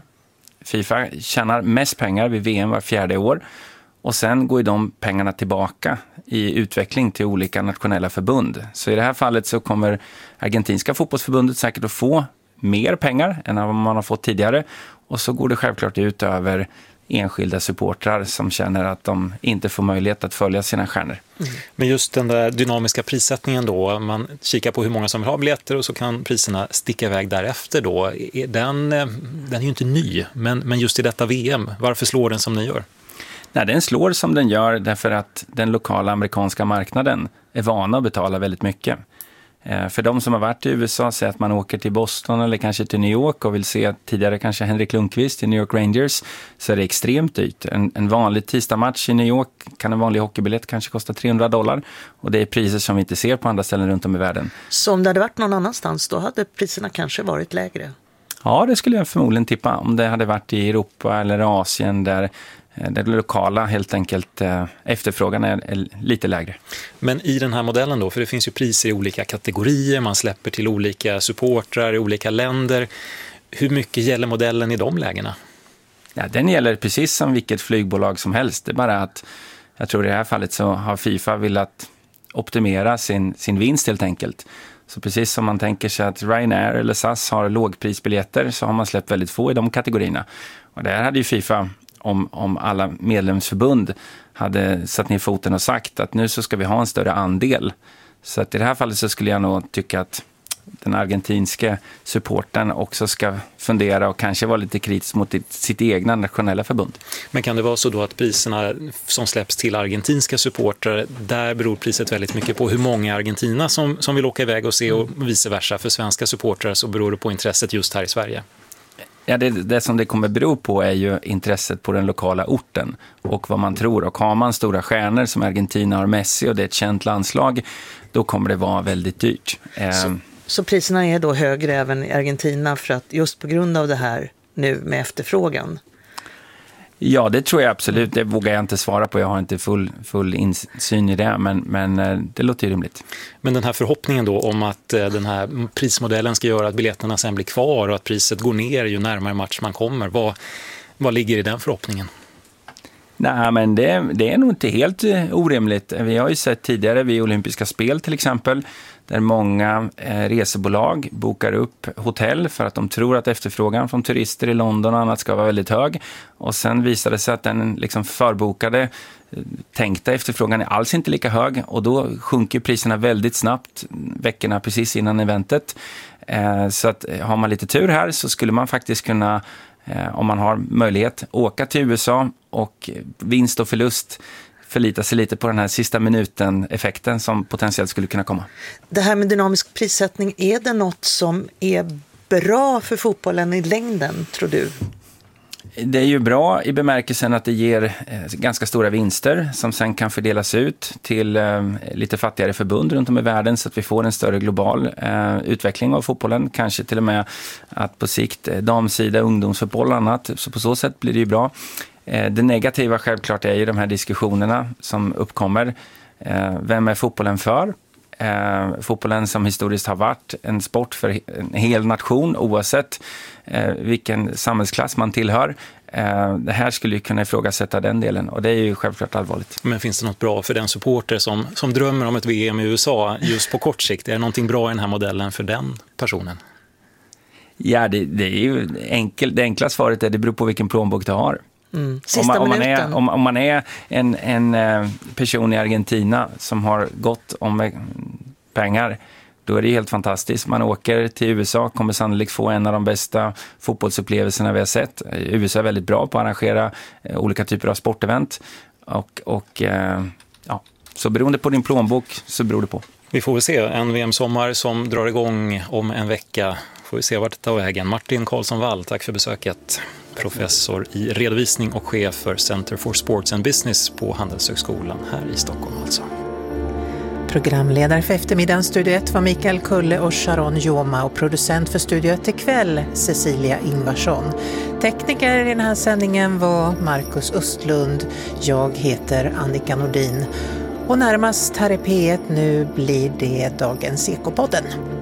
tjänar mest pengar vid VM var 4:e år. Och sen går ju de pengarna tillbaka i utveckling till olika nationella förbund. Så i det här fallet så kommer Argentinska fotbollsförbundet säkert att få mer pengar än vad man har fått tidigare. Och så går det självklart ut över enskilda supportrar som känner att de inte får möjlighet att följa sina stjärnor. Mm. Men just den där dynamiska prissättningen då, man kikar på hur många som vill ha biljetter och så kan priserna sticka iväg därefter då. Den är ju inte ny, men just i detta VM, varför slår den som den gör? Nej, den slår som den gör därför att den lokala amerikanska marknaden är vana att betala väldigt mycket. För de som har varit i USA, säger att man åker till Boston eller kanske till New York och vill se tidigare kanske Henrik Lundqvist i New York Rangers, så är det extremt dyrt. En vanlig tisdagmatch i New York kan en vanlig hockeybiljett kanske kosta $300 och det är priser som vi inte ser på andra ställen runt om i världen. Så om det hade varit någon annanstans då hade priserna kanske varit lägre? Ja, det skulle jag förmodligen tippa. Om det hade varit i Europa eller Asien där det lokala helt enkelt efterfrågan är lite lägre. Men i den här modellen då, för det finns ju priser i olika kategorier, man släpper till olika supportrar i olika länder. Hur mycket gäller modellen i de lägena? Ja, den gäller precis som vilket flygbolag som helst. Det är bara att jag tror i det här fallet så har FIFA velat optimera sin vinst helt enkelt. Så precis som man tänker sig att Ryanair eller SAS har lågprisbiljetter så har man släppt väldigt få i de kategorierna. Och där hade ju FIFA, om alla medlemsförbund hade satt ner foten och sagt att nu så ska vi ha en större andel. Så att i det här fallet så skulle jag nog tycka att den argentinska supporten också ska fundera och kanske vara lite kritisk mot sitt egna nationella förbund. Men kan det vara så då att priserna som släpps till argentinska supportrar, där beror priset väldigt mycket på hur många Argentina som vill åka iväg och se och vice versa. För svenska supportrar så beror det på intresset just här i Sverige. Ja, det som det kommer bero på är ju intresset på den lokala orten och vad man tror. Och har man stora stjärnor som Argentina har Messi och det är ett känt landslag, då kommer det vara väldigt dyrt. Så priserna är då högre även i Argentina för att just på grund av det här nu med efterfrågan? Ja, det tror jag absolut. Det vågar jag inte svara på. Jag har inte full insyn i det, men det låter ju rimligt. Men den här förhoppningen då om att den här prismodellen ska göra att biljetterna sen blir kvar och att priset går ner ju närmare match man kommer. Vad ligger i den förhoppningen? Nej, men det är nog inte helt orimligt. Vi har ju sett tidigare vid olympiska spel till exempel, där många resebolag bokar upp hotell för att de tror att efterfrågan från turister i London och annat ska vara väldigt hög. Och sen visade det sig att den liksom förbokade tänkta efterfrågan är alls inte lika hög och då sjunker priserna väldigt snabbt veckorna precis innan eventet. Så att har man lite tur här så skulle man faktiskt kunna, om man har möjlighet, åka till USA och vinst och förlust förlita sig lite på den här sista minuten-effekten som potentiellt skulle kunna komma. Det här med dynamisk prissättning, är det något som är bra för fotbollen i längden, tror du? Det är ju bra i bemärkelsen att det ger ganska stora vinster som sen kan fördelas ut till lite fattigare förbund runt om i världen så att vi får en större global utveckling av fotbollen. Kanske till och med att på sikt damsida, ungdomsfotboll och annat. Så på så sätt blir det ju bra. Det negativa självklart är ju de här diskussionerna som uppkommer. Vem är fotbollen för? Fotbollen som historiskt har varit en sport för en hel nation oavsett vilken samhällsklass man tillhör. Det här skulle ju kunna ifrågasätta den delen och det är ju självklart allvarligt. Men finns det något bra för den supporter som drömmer om ett VM i USA just på kort sikt? Är det någonting bra i den här modellen för den personen? Ja, det är ju det enkla svaret är det beror på vilken plånbok du har. Om man är en person i Argentina som har gått om pengar, då är det helt fantastiskt. Man åker till USA, kommer sannolikt få en av de bästa fotbollsupplevelserna vi har sett. USA är väldigt bra på att arrangera olika typer av sportevent och så beroende på din plånbok så beror det på. Vi får väl se en VM-sommar som drar igång om en vecka. Får vi se vart det tar vägen. Martin Karlsson-Wall, tack för besöket. Professor i redovisning och chef för Center for Sports and Business på Handelshögskolan här i Stockholm alltså. Programledare för eftermiddagens Studio 1 var Mikael Kulle och Sharon Joma och producent för Studio 1 ikväll Cecilia Ingvarsson. Tekniker i den här sändningen var Marcus Östlund. Jag heter Annika Nordin och närmast här i P1 nu blir det dagens Ekopodden.